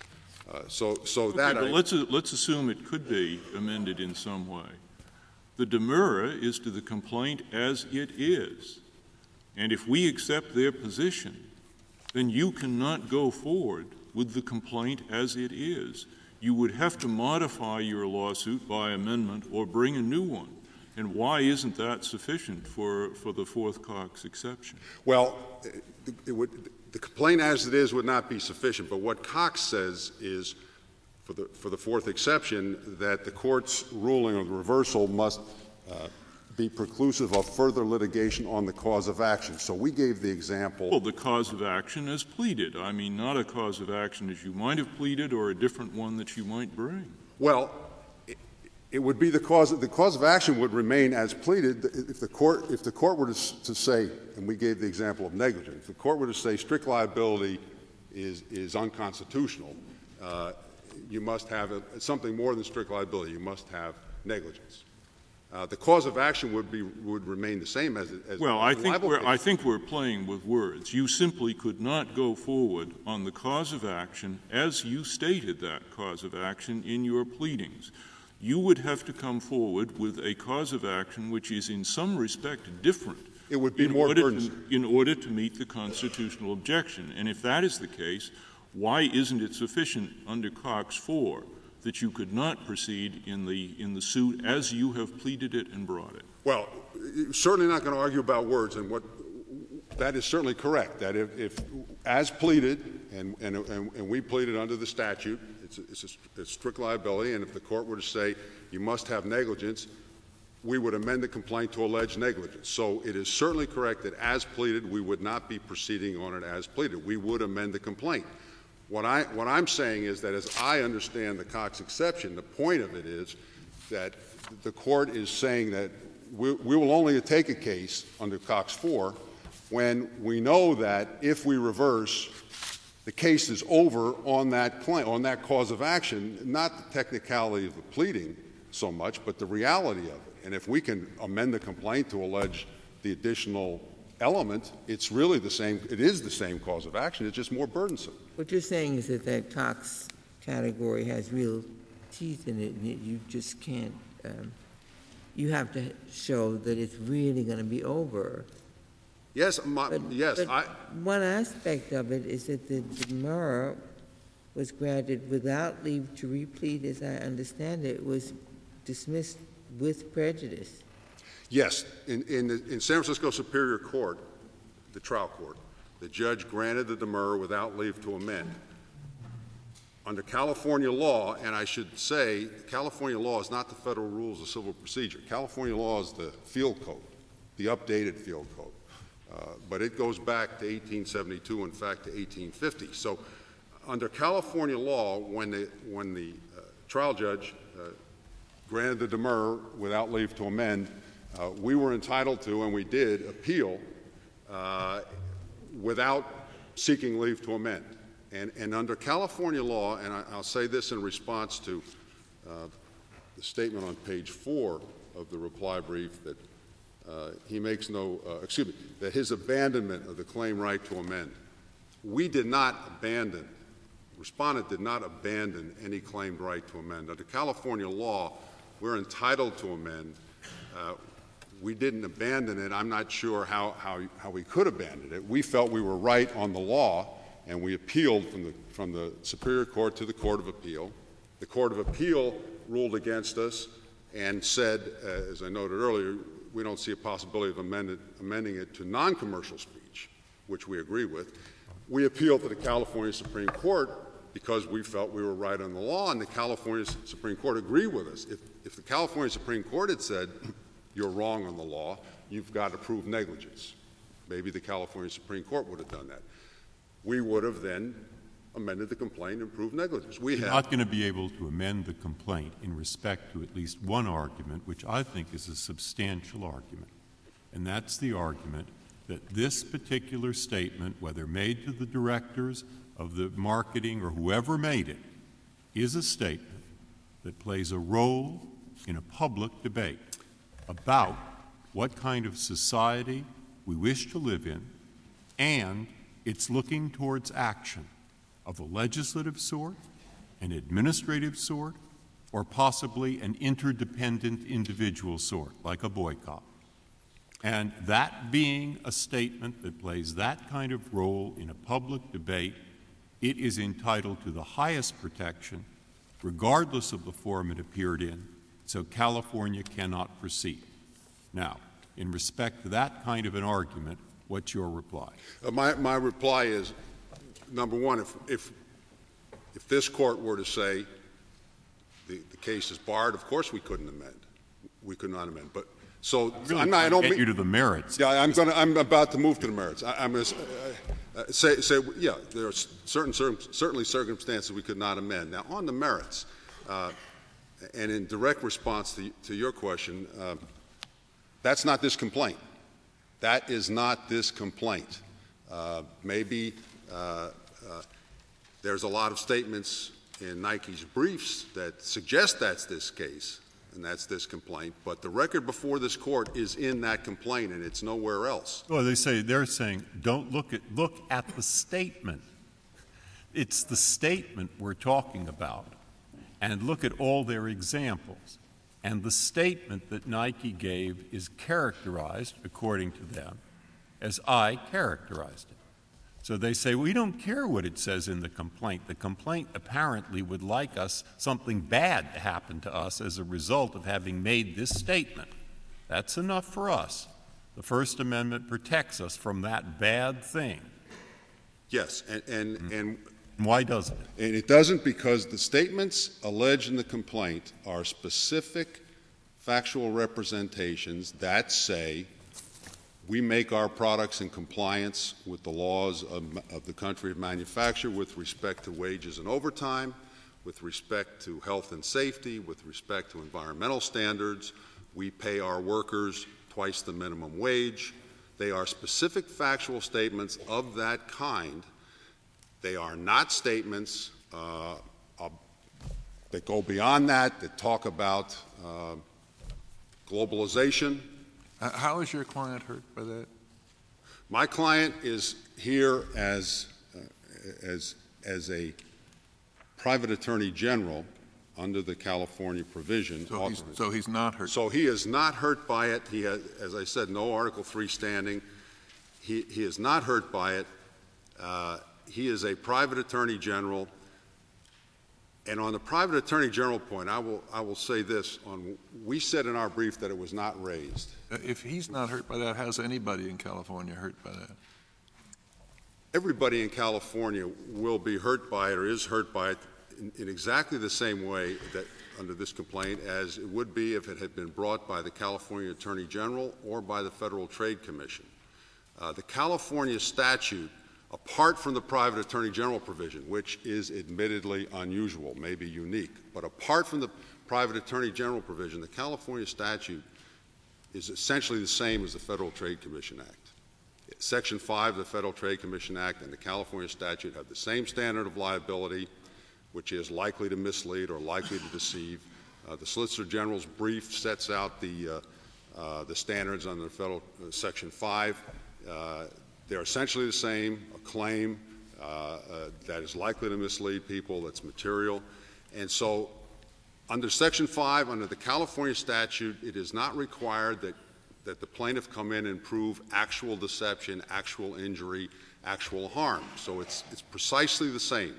Let's assume it could be amended in some way. The demur is to the complaint as it is. And if we accept their position, then you cannot go forward with the complaint as it is. You would have to modify your lawsuit by amendment or bring a new one. And why isn't that sufficient for the fourth Cox exception? Well, the complaint as it is would not be sufficient. But what Cox says is, for the fourth exception, that the court's ruling of the reversal must be preclusive of further litigation on the cause of action. So we gave the example. Well, the cause of action as pleaded. I mean, not a cause of action as you might have pleaded or a different one that you might bring. Well, it would be the cause of action would remain as pleaded if the court were to say, and we gave the example of negligence, if the court were to say strict liability is unconstitutional, you must have something more than strict liability. You must have negligence. The cause of action would remain the same as well. I think we're playing with words. You simply could not go forward on the cause of action as you stated that cause of action in your pleadings. You would have to come forward with a cause of action which is in some respect different. It would be more burdensome in order to meet the constitutional objection. And if that is the case, why isn't it sufficient under Cox 4 that you could not proceed in the suit as you have pleaded it and brought it? Well, certainly not going to argue about words, and that is certainly correct. That if as pleaded, and we pleaded under the statute, it's strict liability, and if the court were to say you must have negligence, we would amend the complaint to allege negligence. So it is certainly correct that as pleaded, we would not be proceeding on it as pleaded. We would amend the complaint. What I'm saying is that as I understand the Cox exception, the point of it is that the court is saying that we will only take a case under Cox 4 when we know that if we reverse, the case is over on that claim, on that cause of action, not the technicality of the pleading so much, but the reality of it. And if we can amend the complaint to allege the additional element, it's really the same, it is the same cause of action, it's just more burdensome. What you're saying is that that Cox category has real teeth in it, and you just can't, you have to show that it's really going to be over. Yes, one aspect of it is that the demurrer was granted without leave to replead, as I understand it, was dismissed with prejudice. Yes. In San Francisco Superior Court, the trial court, the judge granted the demurrer without leave to amend. Under California law, and I should say, California law is not the federal rules of civil procedure. California law is the field code, the updated field code. But it goes back to 1872, in fact, to 1850. So under California law, when the trial judge granted the demurrer without leave to amend, we were entitled to, and we did, appeal without seeking leave to amend. And under California law, and I'll say this in response to the statement on page 4 of the reply brief that he makes that his abandonment of the claim right to amend. We did not abandon, respondent did not abandon any claimed right to amend. Under California law, we're entitled to amend. We didn't abandon it. I'm not sure how we could abandon it. We felt we were right on the law, and we appealed from the Superior Court to the Court of Appeal. The Court of Appeal ruled against us and said, as I noted earlier, we don't see a possibility of amending it to non-commercial speech, which we agree with. We appealed to the California Supreme Court because we felt we were right on the law, and the California Supreme Court agreed with us. If the California Supreme Court had said, you're wrong on the law, you've got to prove negligence, maybe the California Supreme Court would have done that. We would have then amended the complaint and proved negligence. You're not going to be able to amend the complaint in respect to at least one argument, which I think is a substantial argument, and that's the argument that this particular statement, whether made to the directors of the marketing or whoever made it, is a statement that plays a role in a public debate about what kind of society we wish to live in, and it's looking towards action of a legislative sort, an administrative sort, or possibly an interdependent individual sort, like a boycott. And that being a statement that plays that kind of role in a public debate, it is entitled to the highest protection, regardless of the form it appeared in, so California cannot proceed. Now, in respect to that kind of an argument, what's your reply? My reply is, number one, if this court were to say the case is barred, of course we couldn't amend. We could not amend. But so really I don't get you to the merits. Yeah, I'm about to move to the merits. I'm going to say yeah, there are certainly circumstances we could not amend. Now on the merits, and in direct response to your question, that's not this complaint. That is not this complaint. Maybe there's a lot of statements in Nike's briefs that suggest that's this case and that's this complaint, but the record before this court is in that complaint and it's nowhere else. Well, they're saying, don't look at the statement. It's the statement we're talking about, and look at all their examples. And the statement that Nike gave is characterized, according to them, as I characterized it. So they say, we don't care what it says in the complaint. The complaint apparently would like something bad to happen to us as a result of having made this statement. That's enough for us. The First Amendment protects us from that bad thing. Yes, and Why doesn't it? And it doesn't because the statements alleged in the complaint are specific factual representations that say we make our products in compliance with the laws of the country of manufacture with respect to wages and overtime, with respect to health and safety, with respect to environmental standards. We pay our workers twice the minimum wage. They are specific factual statements of that kind. They are not statements that go beyond that talk about globalization. How is your client hurt by that? My client is here as a private attorney general under the California provision. So he's not hurt. So he is not hurt by it. He has, as I said, no Article III standing. He is not hurt by it. He is a private attorney general. And on the private attorney general point, I will say this. We said in our brief that it was not raised. If he's not hurt by that, how's anybody in California hurt by that? Everybody in California will be hurt by it or is hurt by it in exactly the same way that under this complaint as it would be if it had been brought by the California Attorney General or by the Federal Trade Commission. The California statute, apart from the private attorney general provision, which is admittedly unusual, maybe unique, but apart from the private attorney general provision, the California statute is essentially the same as the Federal Trade Commission Act. Section 5 of the Federal Trade Commission Act and the California statute have the same standard of liability, which is likely to mislead or likely to deceive. The Solicitor General's brief sets out the standards under the Federal Section 5. They're essentially the same, a claim that is likely to mislead people, that's material. And so under Section 5, under the California statute, it is not required that the plaintiff come in and prove actual deception, actual injury, actual harm. So it's precisely the same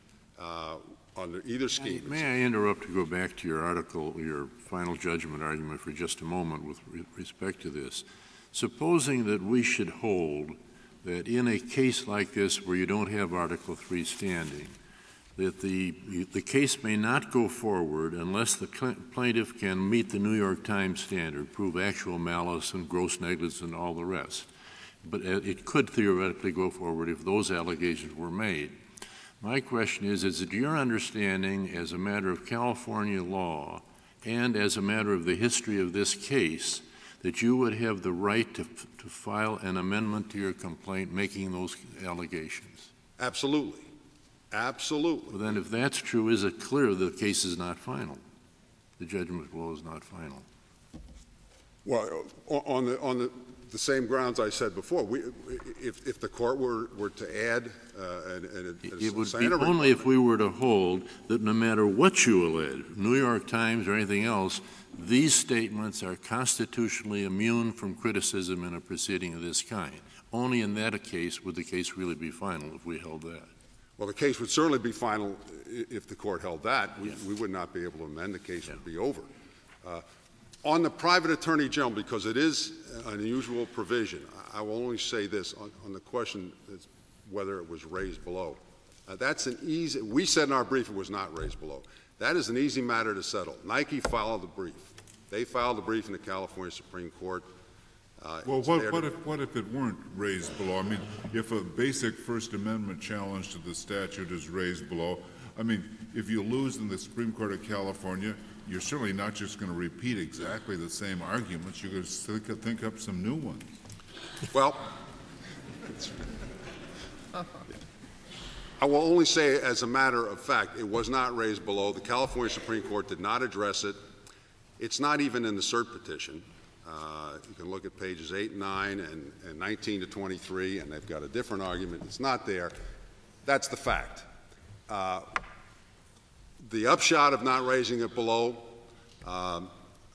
under either scheme. May I interrupt to go back to your article, your final judgment argument for just a moment with respect to this? Supposing that we should hold that in a case like this where you don't have Article III standing, that the case may not go forward unless the plaintiff can meet the New York Times standard, prove actual malice and gross negligence and all the rest. But it could theoretically go forward if those allegations were made. My question is it your understanding as a matter of California law and as a matter of the history of this case that you would have the right to file an amendment to your complaint making those allegations? Absolutely. Absolutely. Well, then if that's true, is it clear the case is not final? The judgment below is not final. Well, on the same grounds I said before, if the court were to add it would be only if we were to hold that no matter what you allege, New York Times or anything else, these statements are constitutionally immune from criticism in a proceeding of this kind. Only in that case would the case really be final if we held that. Well, the case would certainly be final if the court held that. We would not be able to amend. The case would be over. On the private attorney general, because it is an unusual provision, I will only say this on the question whether it was raised below. That's an easy — we said in our brief it was not raised below. That is an easy matter to settle. Nike filed the brief. They filed the brief in the California Supreme Court. Well, what if it weren't raised below? I mean, if a basic First Amendment challenge to the statute is raised below, I mean, if you lose in the Supreme Court of California, you're certainly not just going to repeat exactly the same arguments. You're going to think up some new ones. Well, I will only say as a matter of fact, it was not raised below. The California Supreme Court did not address it. It's not even in the cert petition. You can look at pages 8 and 9 and 19 to 23, and they've got a different argument. It's not there. That's the fact. The upshot of not raising it below, I'm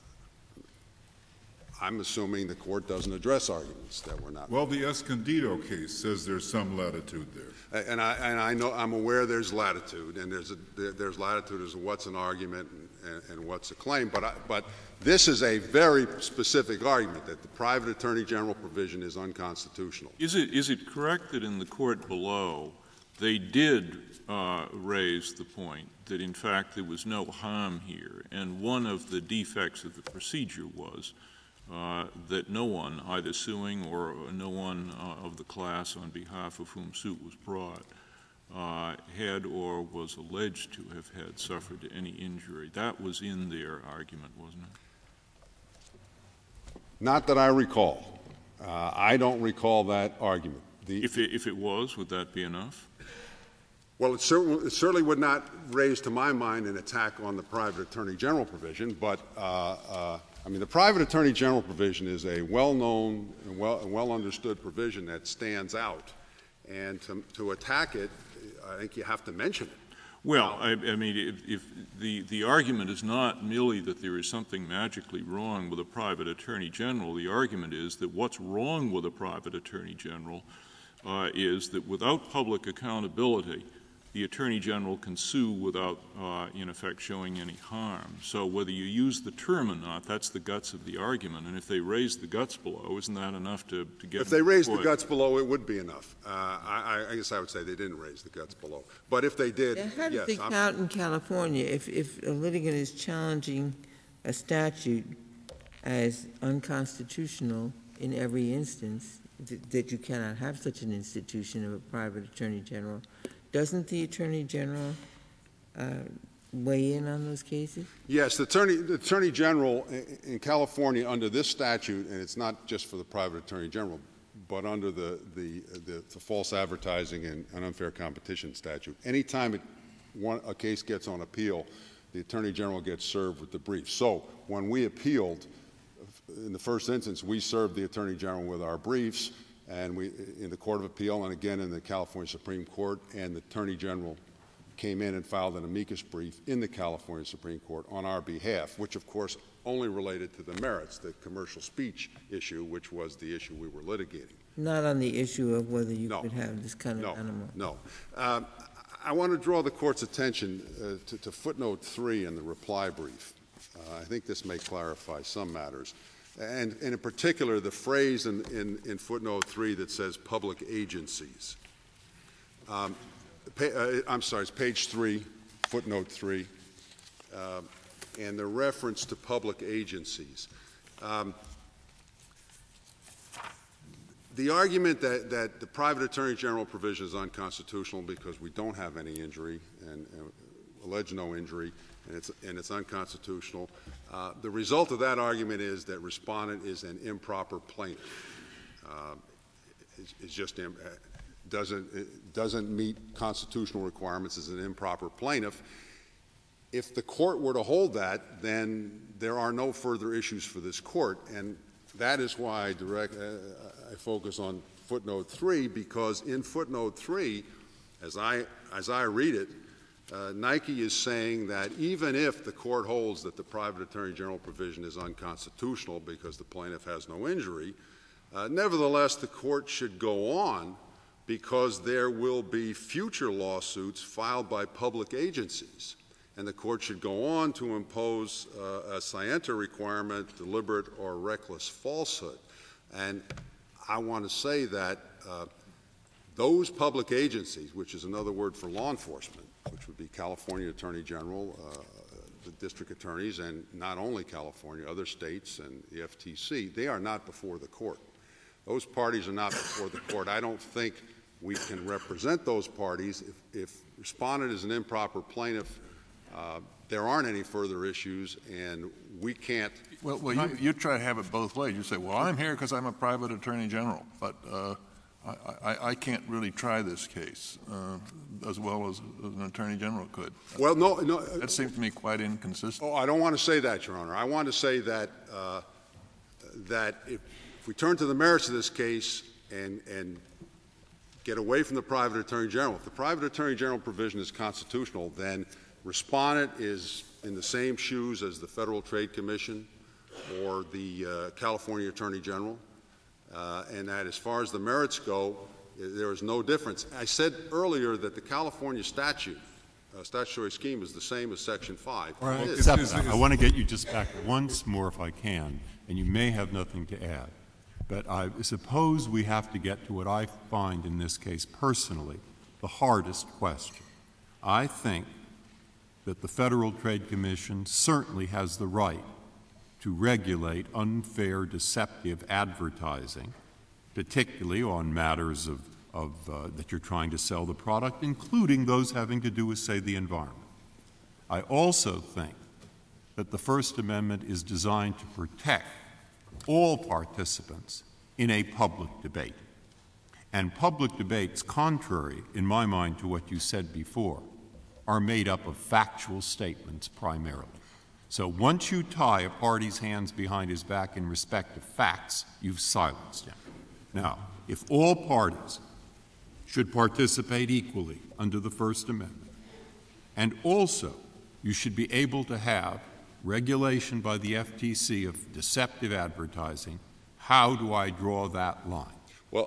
assuming the court doesn't address arguments that were not. Well, the Escondido case says there's some latitude there. And I know, I'm aware there's latitude, and there's latitude as to what's an argument and what's a claim. But this is a very specific argument that the private attorney general provision is unconstitutional. Is it correct that in the court below they did raise the point that, in fact, there was no harm here, and one of the defects of the procedure was that no one, either suing or no one of the class on behalf of whom suit was brought, had or was alleged to have had suffered any injury. That was in their argument, wasn't it? Not that I recall. I don't recall that argument. If it was, would that be enough? Well, it certainly would not raise, to my mind, an attack on the private attorney general provision, but I mean, the private attorney general provision is a well-known and well-understood provision that stands out, and to attack it, I think you have to mention it. Well, I mean, if the argument is not merely that there is something magically wrong with a private attorney general, the argument is that what's wrong with a private attorney general is that without public accountability, the Attorney General can sue without, in effect, showing any harm. So whether you use the term or not, that's the guts of the argument. And if they raise the guts below, isn't that enough to get If they raised the guts below, it would be enough. I guess I would say they didn't raise the guts below. But if they did, How does it count in California if a litigant is challenging a statute as unconstitutional in every instance, that you cannot have such an institution of a private attorney general? Doesn't the Attorney General weigh in on those cases? Yes, the Attorney General in California under this statute, and it's not just for the private Attorney General, but under the false advertising and unfair competition statute, anytime a case gets on appeal, the Attorney General gets served with the brief. So when we appealed, in the first instance, we served the Attorney General with our briefs, and we, in the Court of Appeal and again in the California Supreme Court, and the Attorney General came in and filed an amicus brief in the California Supreme Court on our behalf, which of course only related to the merits, the commercial speech issue, which was the issue we were litigating. Not on the issue of whether you could have this kind of animal. No. I want to draw the Court's attention to footnote 3 in the reply brief. I think this may clarify some matters. And in particular, the phrase in footnote 3 that says public agencies. I'm sorry, it's page 3, footnote 3, and the reference to public agencies. The argument that the private attorney general provision is unconstitutional because we don't have any injury and allege no injury, and it's unconstitutional. The result of that argument is that respondent is an improper plaintiff. It's just doesn't meet constitutional requirements as an improper plaintiff. If the court were to hold that, then there are no further issues for this court, and that is why I focus on footnote 3, because in footnote 3, as I read it, Nike is saying that even if the court holds that the private attorney general provision is unconstitutional because the plaintiff has no injury, nevertheless the court should go on because there will be future lawsuits filed by public agencies, and the court should go on to impose a scienter requirement, deliberate or reckless falsehood. And I want to say that those public agencies, which is another word for law enforcement, which would be California Attorney General, the district attorneys, and not only California, other states and the FTC, they are not before the court. Those parties are not before the court. I don't think we can represent those parties. If respondent is an improper plaintiff, there aren't any further issues, and we can't. Well, you try to have it both ways. You say, well, I'm here because I'm a private attorney general, but I can't really try this case as well as an attorney general could. Well, no. That seems to me quite inconsistent. Oh, I don't want to say that, Your Honor. I want to say that that if we turn to the merits of this case and get away from the private attorney general, if the private attorney general provision is constitutional, then respondent is in the same shoes as the Federal Trade Commission or the California Attorney General, and that as far as the merits go, there is no difference. I said earlier that the California statutory scheme is the same as Section 5. I want to get you just back once more, if I can, and you may have nothing to add. But I suppose we have to get to what I find in this case personally the hardest question. I think that the Federal Trade Commission certainly has the right to regulate unfair, deceptive advertising, particularly on matters of that you're trying to sell the product, including those having to do with, say, the environment. I also think that the First Amendment is designed to protect all participants in a public debate. And public debates, contrary, in my mind, to what you said before, are made up of factual statements primarily. So once you tie a party's hands behind his back in respect of facts, you've silenced him. Now, if all parties should participate equally under the First Amendment, and also you should be able to have regulation by the FTC of deceptive advertising, how do I draw that line? Well,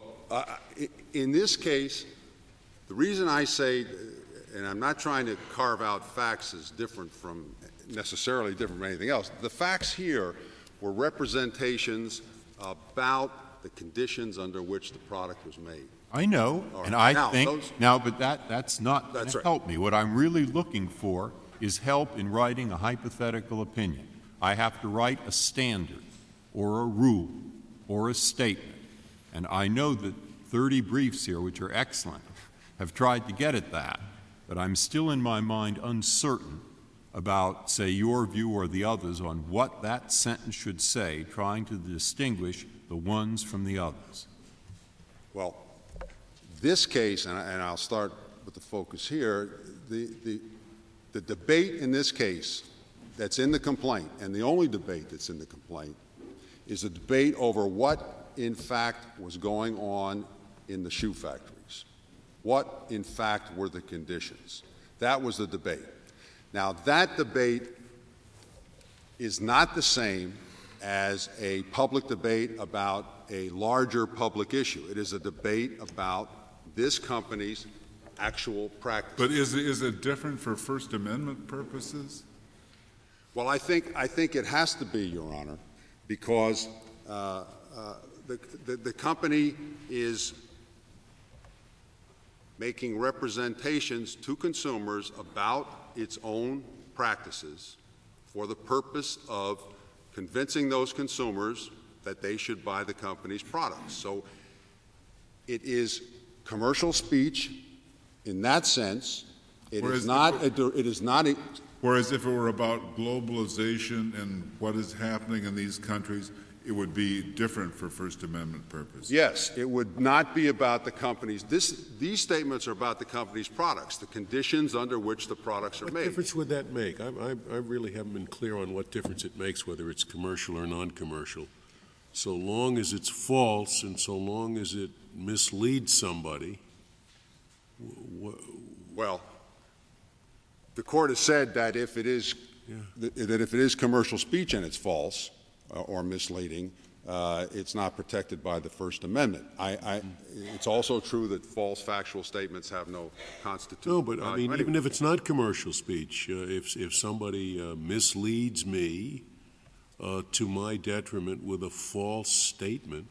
in this case, the reason I say, and I'm not trying to carve out facts as necessarily different from anything else, the facts here were representations about the conditions under which the product was made. I know, right. And I think but that's not going to help me. What I'm really looking for is help in writing a hypothetical opinion. I have to write a standard or a rule or a statement. And I know that 30 briefs here, which are excellent, have tried to get at that, but I'm still in my mind uncertain about, say, your view or the others on what that sentence should say, trying to distinguish the ones from the others. Well, this case, and I'll start with the focus here, the debate in this case that's in the complaint, and the only debate that's in the complaint, is a debate over what, in fact, was going on in the shoe factories. What, in fact, were the conditions? That was the debate. Now, that debate is not the same as a public debate about a larger public issue. It is a debate about this company's actual practice. But is it different for First Amendment purposes? Well, I think it has to be, Your Honor, because the company is making representations to consumers about its own practices for the purpose of convincing those consumers that they should buy the company's products. So it is commercial speech in that sense. Whereas if it were about globalization and what is happening in these countries, it would be different for First Amendment purposes. Yes, it would not be about the company's. These statements are about the company's products, the conditions under which the products are made. What difference would that make? I really haven't been clear on what difference it makes, whether it's commercial or non-commercial. So long as it's false and so long as it misleads somebody. Well, the court has said that if it is commercial speech and it's false or misleading, it's not protected by the First Amendment. It's also true that false factual statements have no constitutional value. No, but I mean, even if it's not commercial speech, if somebody misleads me to my detriment with a false statement,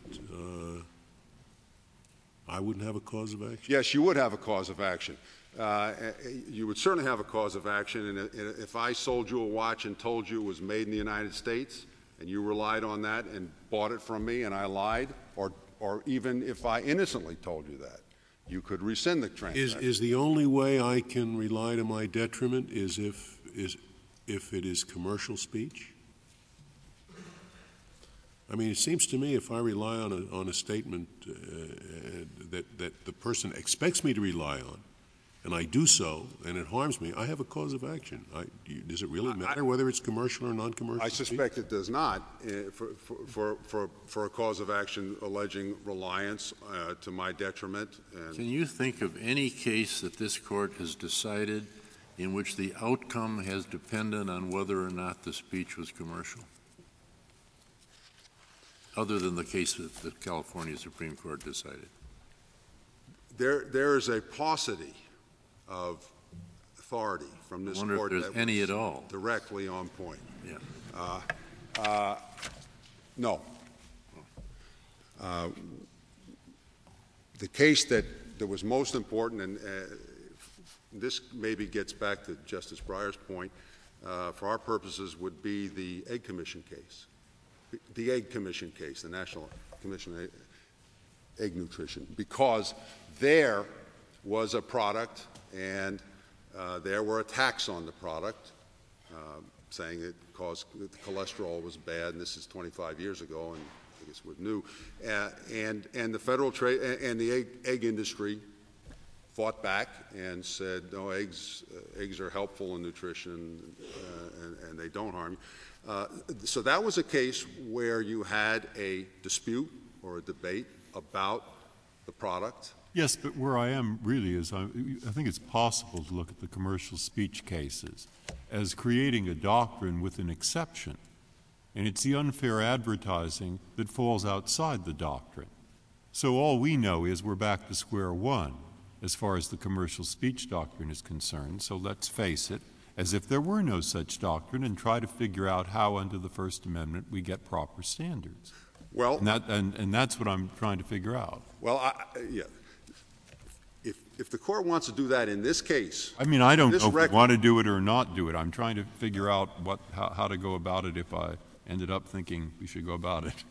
I wouldn't have a cause of action? Yes, you would have a cause of action. You would certainly have a cause of action, and if I sold you a watch and told you it was made in the United States, and you relied on that and bought it from me and I lied, or even if I innocently told you that, you could rescind the transaction. Is the only way I can rely to my detriment is if it is commercial speech? I mean, it seems to me if I rely on a statement that the person expects me to rely on, and I do so, and it harms me, I have a cause of action. Does it really matter whether it's commercial or non-commercial? I suspect it does not for a cause of action alleging reliance to my detriment. Can you think of any case that this court has decided in which the outcome has depended on whether or not the speech was commercial? Other than the case that the California Supreme Court decided. There is a paucity of authority from this court that was any at all directly on point. Yeah. No. The case that that was most important, and this maybe gets back to Justice Breyer's point, for our purposes would be the Egg Commission case. The Egg Commission case, the National Commission on Egg Nutrition, because there was a product and there were attacks on the product saying it caused that the cholesterol was bad, and this is 25 years ago, and I guess we're new. And the federal trade and the egg industry fought back and said, no, eggs are helpful in nutrition and they don't harm you. So that was a case where you had a dispute or a debate about the product. Yes, but where I am really is I think it's possible to look at the commercial speech cases as creating a doctrine with an exception, and it's the unfair advertising that falls outside the doctrine. So all we know is we're back to square one as far as the commercial speech doctrine is concerned, so let's face it, as if there were no such doctrine, and try to figure out how under the First Amendment we get proper standards. Well, and that's what I'm trying to figure out. Well, yeah. If the court wants to do that in this case, I mean, I don't know if we want to do it or not do it. I'm trying to figure out how to go about it if I ended up thinking we should go about it.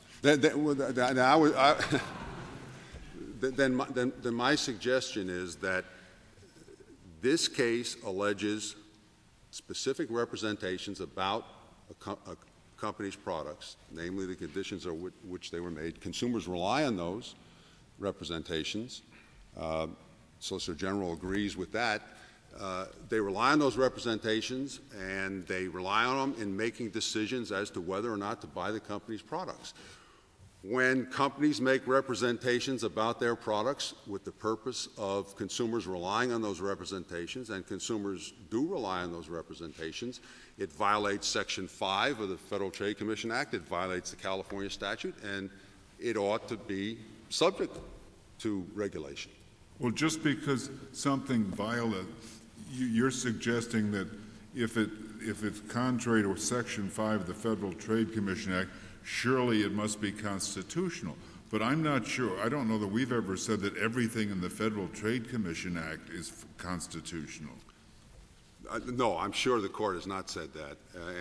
Then my suggestion is that this case alleges specific representations about a company's products, namely the conditions on which they were made. Consumers rely on those representations. Solicitor General agrees with that. They rely on those representations, and they rely on them in making decisions as to whether or not to buy the company's products. When companies make representations about their products with the purpose of consumers relying on those representations, and consumers do rely on those representations, it violates Section 5 of the Federal Trade Commission Act, it violates the California statute, and it ought to be subject to regulation. Well, just because something violates, you're suggesting that if it's contrary to Section 5 of the Federal Trade Commission Act, surely it must be constitutional. But I'm not sure. I don't know that we've ever said that everything in the Federal Trade Commission Act is constitutional. No, I'm sure the court has not said that.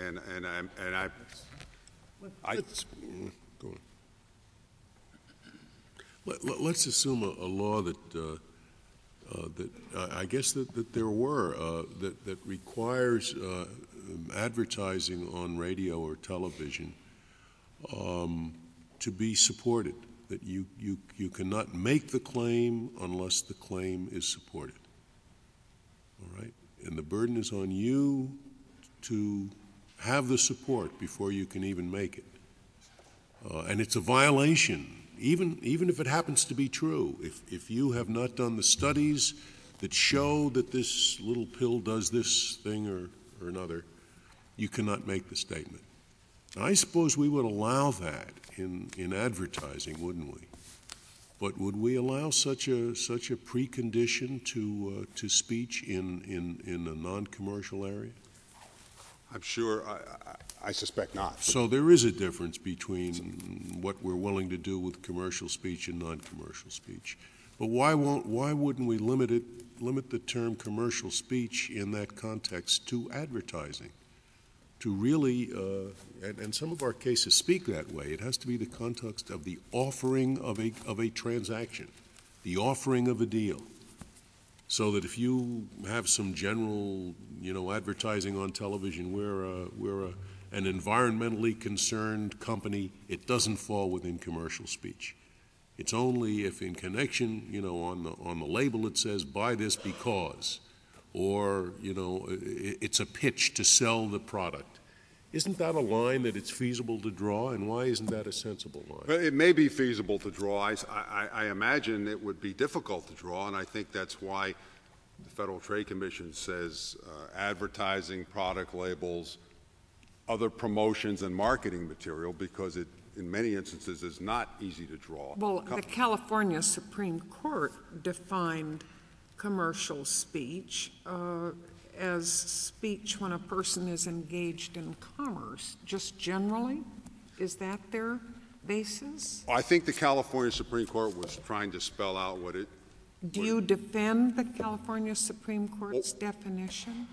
Let's assume a law that I guess that there were that requires advertising on radio or television to be supported. That you cannot make the claim unless the claim is supported. All right, and the burden is on you to have the support before you can even make it. And it's a violation. Even if it happens to be true, if you have not done the studies that show that this little pill does this thing or another, you cannot make the statement. I suppose we would allow that in advertising, wouldn't we? But would we allow such a precondition to speech in a non-commercial area? I'm sure. I suspect not. So there is a difference between what we're willing to do with commercial speech and non-commercial speech. But why wouldn't we limit the term commercial speech in that context to advertising? To really, and some of our cases speak that way. It has to be the context of the offering of a transaction, the offering of a deal. So that if you have some general, advertising on television, we're an environmentally concerned company, it doesn't fall within commercial speech. It's only if in connection, on the label it says buy this because, or it's a pitch to sell the product. Isn't that a line that it's feasible to draw, and why isn't that a sensible line? Well, it may be feasible to draw. I imagine it would be difficult to draw, and I think that's why the Federal Trade Commission says advertising, product labels, other promotions and marketing material, because it, in many instances, is not easy to draw. Well, the California Supreme Court defined commercial speech as speech when a person is engaged in commerce, just generally? Is that their basis? I think the California Supreme Court was trying to spell out what it Do you defend the California Supreme Court's definition?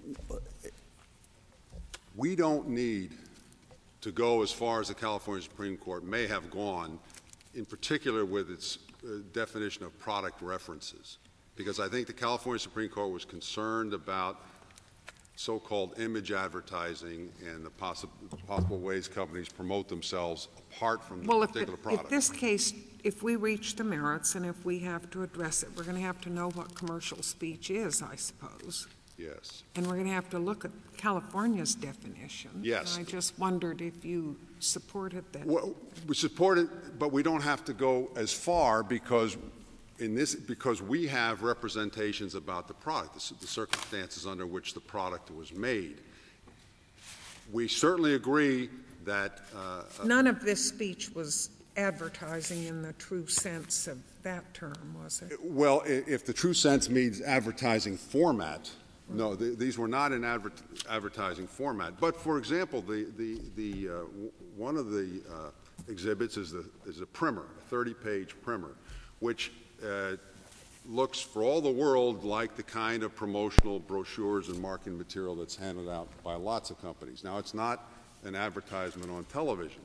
We don't need to go as far as the California Supreme Court may have gone, in particular with its definition of product references, because I think the California Supreme Court was concerned about so-called image advertising and the possible ways companies promote themselves apart from the particular product. If this case, if we reach the merits and if we have to address it, we're going to have to know what commercial speech is, I suppose. Yes. And we're going to have to look at California's definition. Yes. And I just wondered if you supported that. Well, we support it, but we don't have to go as far because we have representations about the product, the circumstances under which the product was made. We certainly agree that none of this speech was advertising in the true sense of that term, was it? Well, if the true sense means advertising format, no, these were not in advertising format. But for example, one of the exhibits is a primer, a 30-page primer, which looks for all the world like the kind of promotional brochures and marketing material that's handed out by lots of companies. Now, it's not an advertisement on television,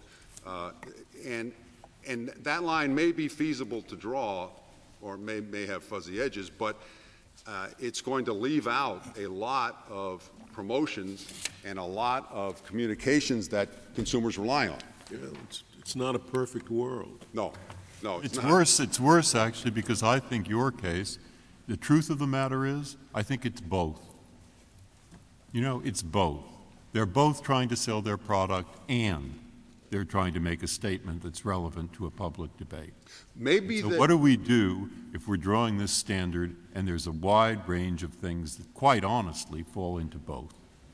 and that line may be feasible to draw, or may have fuzzy edges, but it's going to leave out a lot of promotions and a lot of communications that consumers rely on. You know, it's not a perfect world. No, it's worse. It's worse, actually, because I think your case, the truth of the matter is, I think it's both. You know, it's both. They're both trying to sell their product and they're trying to make a statement that's relevant to a public debate. So what do we do if we're drawing this standard and there's a wide range of things that quite honestly fall into both?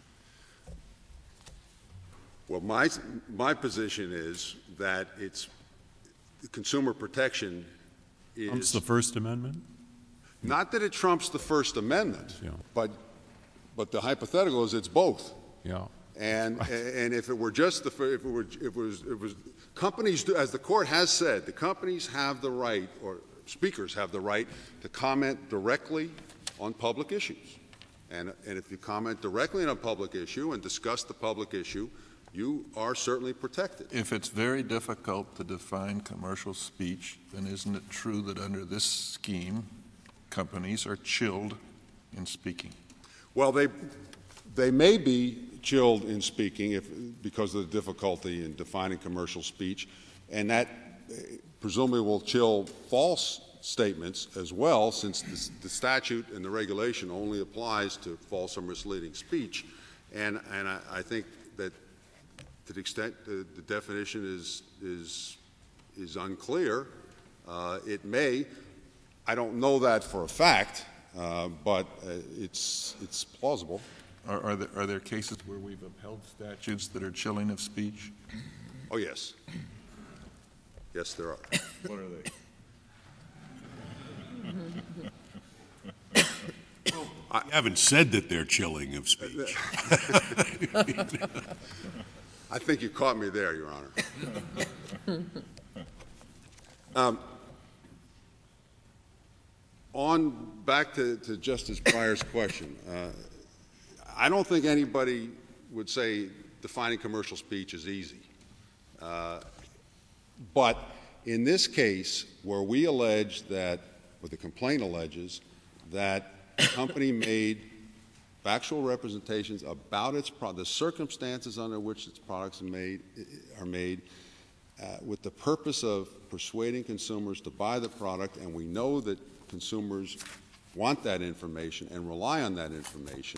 Well, my position is that it's consumer protection is... Trumps the First Amendment? Not that it trumps the First Amendment, yeah. but the hypothetical is it's both. Yeah. And if it were just if it was companies do, as the court has said, the companies have the right, or speakers have the right, to comment directly on public issues. And if you comment directly on a public issue and discuss the public issue, you are certainly protected. If it's very difficult to define commercial speech, then isn't it true that under this scheme, companies are chilled in speaking? Well, they may be chilled in speaking because of the difficulty in defining commercial speech, and that presumably will chill false statements as well, since the statute and the regulation only applies to false or misleading speech. And I think that to the extent the definition is unclear, it may. I don't know that for a fact, but it's plausible. Are there cases where we've upheld statutes that are chilling of speech? Oh, yes. Yes, there are. What are they? I haven't said that they're chilling of speech. I think you caught me there, Your Honor. Back to Justice Breyer's question. I don't think anybody would say defining commercial speech is easy. But in this case, where we allege that, or the complaint alleges, that the company made factual representations about the circumstances under which its products are made with the purpose of persuading consumers to buy the product, and we know that consumers want that information and rely on that information,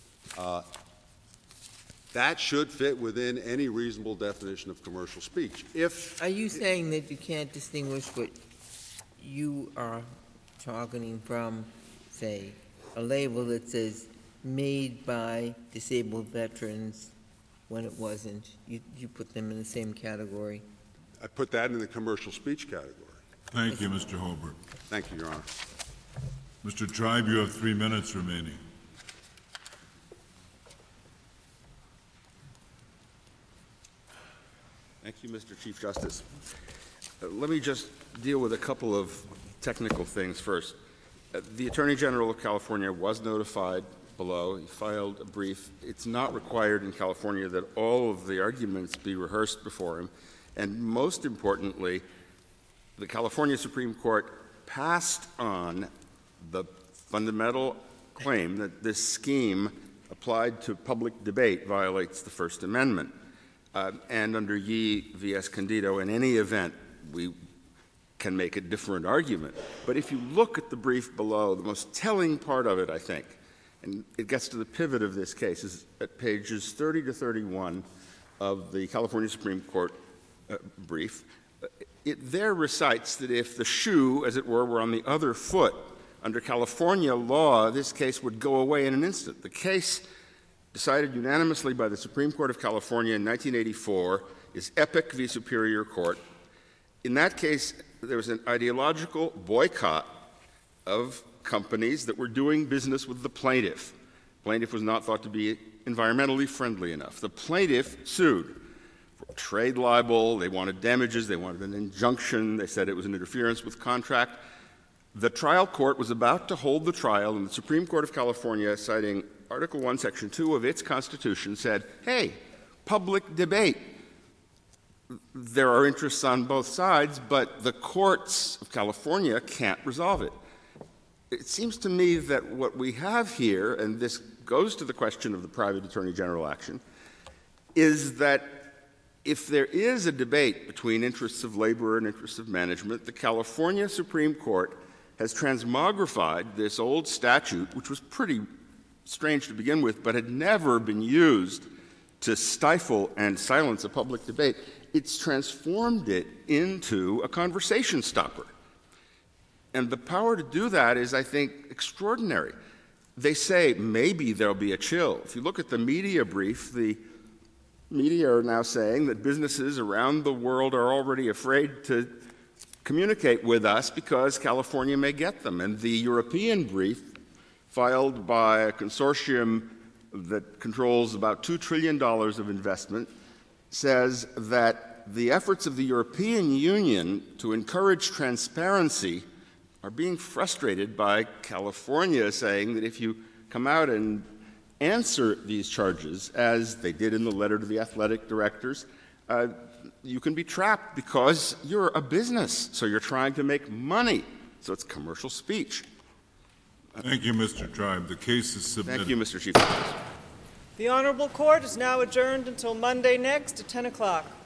that should fit within any reasonable definition of commercial speech. Are you saying that you can't distinguish what you are targeting from, say, a label that says made by disabled veterans when it wasn't? You put them in the same category? I put that in the commercial speech category. Thank you, Mr. Hobart. Thank you, Your Honor. Mr. Tribe, you have 3 minutes remaining. Thank you, Mr. Chief Justice. Let me just deal with a couple of technical things first. The Attorney General of California was notified below. He filed a brief. It's not required in California that all of the arguments be rehearsed before him. And most importantly, the California Supreme Court passed on the fundamental claim that this scheme applied to public debate violates the First Amendment. And under Yee v. Escondido, in any event, we can make a different argument. But if you look at the brief below, the most telling part of it, I think, and it gets to the pivot of this case, is at pages 30 to 31 of the California Supreme Court brief. It there recites that if the shoe, as it were on the other foot, under California law, this case would go away in an instant. The case decided unanimously by the Supreme Court of California in 1984 is Epic v. Superior Court. In that case, there was an ideological boycott of companies that were doing business with the plaintiff. The plaintiff was not thought to be environmentally friendly enough. The plaintiff sued for trade libel. They wanted damages. They wanted an injunction. They said it was an interference with contract. The trial court was about to hold the trial, and the Supreme Court of California, citing Article 1, Section 2 of its Constitution, said, hey, public debate. There are interests on both sides, but the courts of California can't resolve it. It seems to me that what we have here, and this goes to the question of the private attorney general action, is that if there is a debate between interests of labor and interests of management, the California Supreme Court has transmogrified this old statute, which was pretty strange to begin with, but had never been used to stifle and silence a public debate. It's transformed it into a conversation stopper. And the power to do that is, I think, extraordinary. They say maybe there'll be a chill. If you look at the media brief, the media are now saying that businesses around the world are already afraid to communicate with us because California may get them. And the European brief, filed by a consortium that controls about $2 trillion of investment, says that the efforts of the European Union to encourage transparency are being frustrated by California saying that if you come out and answer these charges, as they did in the letter to the athletic directors, you can be trapped because you're a business, so you're trying to make money. So it's commercial speech. Thank you, Mr. Tribe. The case is submitted. Thank you, Mr. Chief Justice. The Honorable Court is now adjourned until Monday next at 10 o'clock.